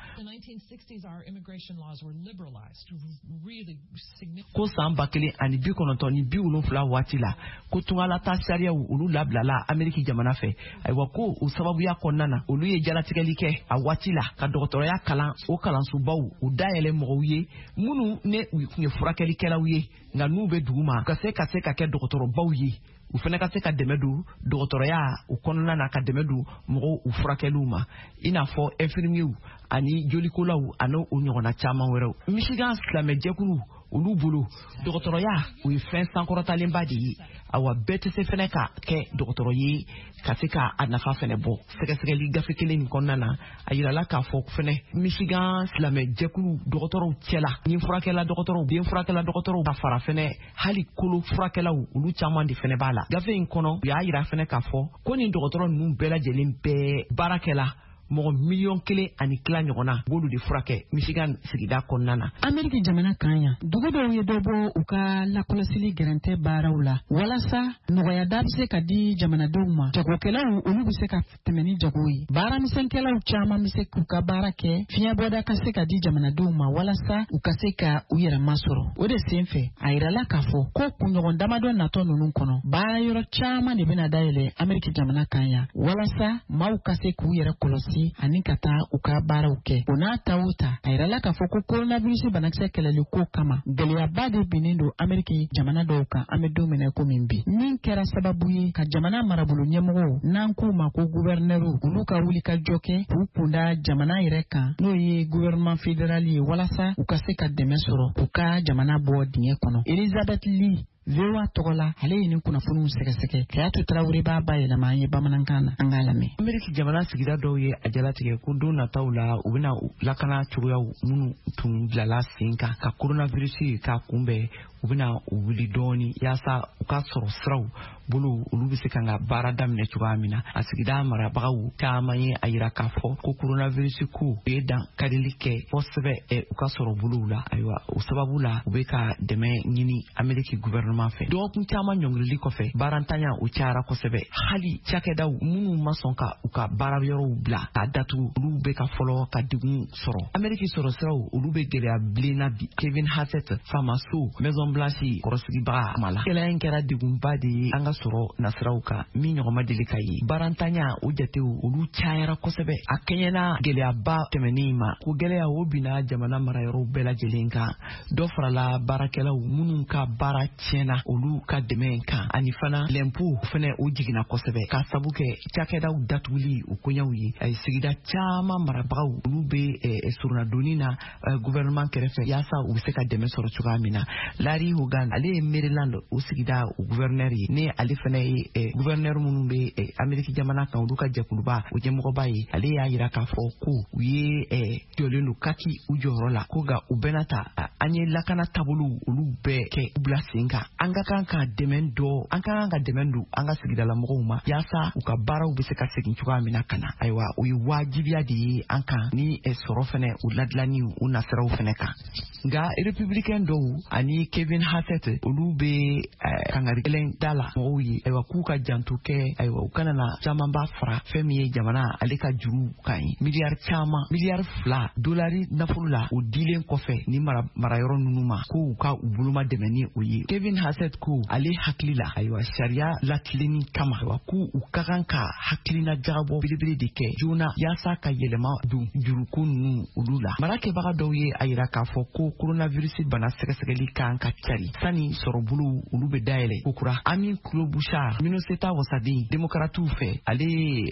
ko san ba kelen ani bi kɔnɔntɔn ni bi wolonfila waati la ko tungalata sariyaw olu labilala Ameriki jamana fɛ ayiwa ko o sababuya kɔnɔna na olu ye jalatigɛli kɛ a waati la ka dɔgɔtɔrɔya kalan o kalansobaw u dayɛlɛ mɔgɔw ye minnu ne u ye furakɛlikɛlaw ye nka n'u bɛ dugu ma ka se ka se ka kɛ dɔgɔtɔrɔbaw ye u fana ka se ka dɛmɛ don dɔgɔtɔrɔya u kɔnɔna na ka dɛmɛ don mɔgɔw u furakɛliw ma i n'a fɔ infirmiers ani jolikolaw ani o ɲɔgɔnna caman wɛrɛw. Michigan silamɛjɛkulu olu bolo dɔgɔtɔrɔya o ye fɛn sankɔrɔtalenba de ye awa bɛɛ tɛ se fɛnɛ ka kɛ dɔgɔtɔrɔ ye ka se ka a nafa fɛnɛ bɔ sɛgɛsɛgɛli gafe kelen nin kɔnɔna na a yirala k'a fɔ fɛnɛ Michigan silamɛjɛkulu dɔgɔtɔrɔw cɛla ni furakɛla dɔgɔtɔrɔw den furakɛla dɔgɔtɔrɔw ka fara fɛnɛ hali kolo furakɛlaw olu caman de fɛnɛ b'a la gafe in kɔnɔ u y'a yira fɛnɛ k'a fɔ ko nin dɔgɔtɔrɔ ninnu bɛɛ lajɛlen bɛɛ baarakɛla mɔgɔ miliyɔn kelen ani kila ɲɔgɔnna b'olu de furakɛ Michigan sigida kɔnɔna na. Ameriki jamana kan yan dugu dɔw ye dɔ bɔ u ka lakɔlɔsili gɛrɛntɛ baaraw la walasa nɔgɔya da bɛ se ka di jamanadenw ma jagokɛlaw olu bɛ se ka tɛmɛ ni jago ye baaramisɛnkɛlaw caman bɛ se k'u ka baara kɛ fiɲɛbɔda ka se ka di jamanadenw ma walasa u ka se ka u yɛrɛ masɔrɔ o de sen fɛ a yirala k'a fɔ ko kunɲɔgɔn damadɔ natɔ ninnu kɔnɔ baara yɔrɔ caman de bɛna dayɛlɛ Ameriki jamana kan yan walasa maaw ka se k'u yɛrɛ kɔlɔsi ani ka taa u ka baaraw kɛ o n'a ta o ta a yirala k'a fɔ ko coronavirus banakisɛ kɛlɛli ko kama gɛlɛyaba de binnen don Ameriki jamana dɔw kan an bɛ don min na ko min bi min kɛra sababu ye ka jamana marabolo ɲɛmɔgɔw n'an k'u ma ko gouverneur olu ka wuli ka jɔ kɛ k'u kunda jamana yɛrɛ kan n'o ye gouvernement fédéral ye walasa u ka se ka dɛmɛ sɔrɔ u ka jamana bɔ dingɛ kɔnɔ. Elizabeth Lee V O A tɔgɔ la ale ye nin kunnafoniw sɛgɛsɛgɛ Kayatu Tarawele b'a bayɛlɛma an ye bamanankan na an k'a lamɛn. Ameriki jamana sigida dɔw ye a jalatigɛ ko don nataw la u bɛna lakana cogoyaw minnu tun bilala sen kan ka coronavirus k'a kunbɛn u bɛna u wuli dɔɔni yaasa u ka sɔrɔ siraw bolo olu bɛ se ka ka baara daminɛ cogoya min na a sigida marabagaw caman ye a yira k'a fɔ ko coronavirus ko u ye dan kadili kɛ kosɛbɛ u ka sɔrɔ bolow la ayiwa o sababu la u bɛ ka dɛmɛ ɲini Ameriki gouvernement fɛ dɔgɔkun caman ɲɔngirili kɔfɛ baarantanya o cayara kosɛbɛ hali cakɛdaw minnu ma sɔn ka u ka baara yɔrɔw bila k'a datugu olu bɛ ka fɔlɔ ka degun sɔrɔ Ameriki sɔrɔ siraw olu bɛ gɛlɛya bilenna bi Kevin Hassett Famaso Maison Blanche kɔrɔsigibaga kuma la kɛlɛ in kɛra degunba de ye an ka sɔrɔ nasiraw kan min ɲɔgɔn deli ka ye baarantanya o jatew olu cayara kosɛbɛ a kɛɲɛna gɛlɛyaba tɛmɛnen ma ko gɛlɛya o bina jamana marayɔrɔw bɛɛ lajɛlen kan dɔ farala baarakɛlaw minnu ka baara tiɲɛna olu ka dɛmɛ kan ani fana lɛnpo fana o jiginna kosɛbɛ ka sabu kɛ cakɛdaw datuguli o koɲɛw ye a sigida caman marabagaw olu bɛ surunadonni na gouvernement kɛrɛfɛ yaasa u bɛ se ka dɛmɛ sɔrɔ cogoya min na. Larry Hogan ale ye Maryland o sigida o gouverneur ye ne ale fana ye gouverneur minnu bɛ Ameriki jamana kan olu ka jɛkuluba o ɲɛmɔgɔba ye ale y'a yira k'a fɔ ko u ye jɔlen don kaki u jɔyɔrɔ la ko nka u bɛna ta an ye lakana taabolo olu bɛɛ kɛ u bila sen kan an ka kan ka dɛmɛ dɔ an ka kan ka dɛmɛ don an ka sigidala mɔgɔw ma yaasa u ka baaraw bɛ se ka segin cogoya min na ka na ayiwa o ye wajibiya de ye an kan ni sɔrɔ fana u ladilani u nasiraw fana kan nka républicain dɔw ani Kevin Hassett olu bɛ kangari kelen da la mɔgɔw ye ayiwa k'u ka janto kɛ ayiwa u kana na caman b'a fara fɛn min ye jamana ale ka juru kan ye miliyari caman miliyari fila dolari nafolo la o dilen kɔfɛ ni mara marayɔrɔ ninnu ma ko u ka u boloma dɛmɛ ni o ye Kevin Hassett ko ale hakili la ayiwa sariya latilenni kama ayiwa ko u ka kan ka hakilina jagabɔ belebele de kɛ joona yaasa ka yɛlɛma don juruko ninnu olu la marakɛbaga dɔw ye a yira k'a fɔ ko coronavirus bana sɛgɛsɛgɛli kan ka cari sani sɔrɔbolo olu bɛ dayɛlɛ kokura Amin Klobuchar Minnesota wasaden démocrates fɛ ale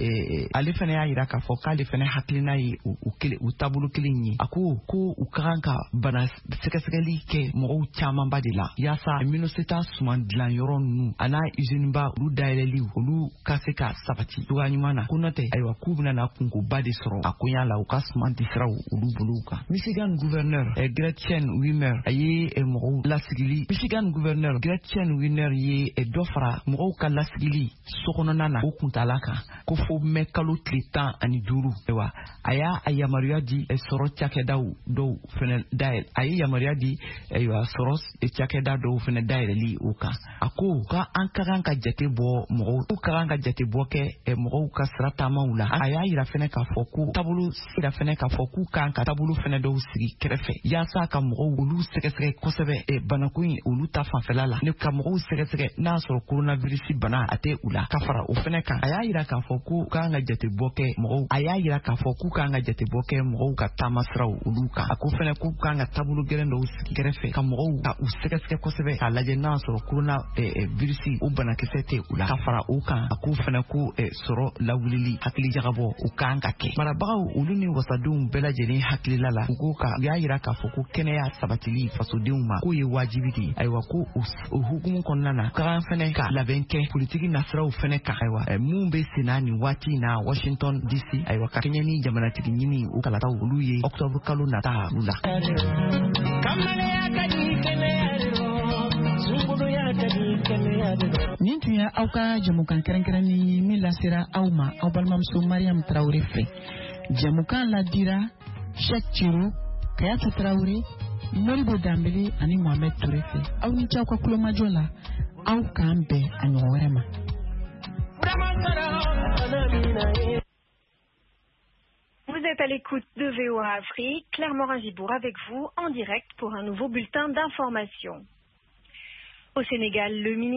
ale fana y'a yira k'a fɔ k'ale fana hakilina ye u kelen u taabolo kelen ye a ko ko u ka kan ka bana sɛgɛsɛgɛli kɛ mɔgɔw camanba de la yaasa Minnesota suman dilan yɔrɔ ninnu a n'a usine ba olu dayɛlɛli olu ka se ka sabati cogoya ɲuman na ko n'o tɛ ayiwa k'u bɛna na kunkoba de sɔrɔ a koɲa la u ka suman di siraw olu bolo kan Michigan gouverneur Gretchen Whitmer a ye mɔgɔw lasigi lasigili Michigan gouverneur Gretchen Whitmer ye dɔ fara mɔgɔw ka lasigili sokɔnɔna na o kuntala kan ko fo mɛ kalo tile tan ani duuru wa a y'a a yamaruya di sɔrɔ cakɛdaw dɔw fɛnɛ dayɛlɛ a ye yamaruya di ayiwa sɔrɔ cakɛda dɔw fɛnɛ dayɛlɛli o kan a ko ka an ka kan ka jate bɔ mɔgɔw ka kan ka jate bɔ kɛ mɔgɔw ka sira taamaw la a y'a yira fɛnɛ k'a fɔ ko taabolo sira fɛnɛ k'a fɔ k'u kan ka taabolo fɛnɛ dɔw sigi kɛrɛfɛ yaasa ka mɔgɔw olu sɛgɛsɛgɛ kosɛbɛ banako in olu ta fanfɛla la ne ka mɔgɔw sɛgɛsɛgɛ n'a sɔrɔ coronavirus bana a tɛ u la ka fara o fɛnɛ kan a y'a yira k'a fɔ ko kan ka jate bɔ kɛ mɔgɔw a y'a yira k'a fɔ k'u kan ka jate bɔ kɛ mɔgɔw ka taama siraw olu kan a ko fɛnɛ k'u kan ka taabolo gɛlɛn dɔw sigi kɛrɛfɛ ka mɔgɔw ka u sɛgɛsɛgɛ kosɛbɛ k'a lajɛ n'a sɔrɔ coronavirus o banakisɛ tɛ u la ka fara o kan a ko fɛnɛ ko sɔrɔ lawulili hakili jagabɔ o kan ka kɛ marabagaw olu ni wasadenw bɛɛ lajɛlen hakilila la u ko ka u y'a yira k'a fɔ ko kɛnɛya sabatili fasodenw ma k'o ye wajibi de ayiwa ko o hukumu kɔnɔna na ka fɛnɛ ka labɛn kɛ politiki nasiraw fɛnɛ kan ayiwa mun bɛ senna nin waati na Washington D C ayiwa ka kɛɲɛ ni jamanatigi ɲini o kalataw olu ye octobre kalo nata u la nin tun ye aw ka jamukan kɛrɛnkɛrɛnni min lasera aw ma aw balimamuso Mariam Traoré fɛ jamukan ladira Cheikh Thiro Kayata Traoré Moribo Dambele ani Mohamed Touré fɛ aw ni ce aw ka kulomajɔ la aw k'an bɛn a ɲɔgɔn wɛrɛ ma. Vous êtes à l'écoute de V O A Afrique, Claire Morin-Gibour avec vous en direct pour un nouveau bulletin d'information. Au Sénégal, le ministre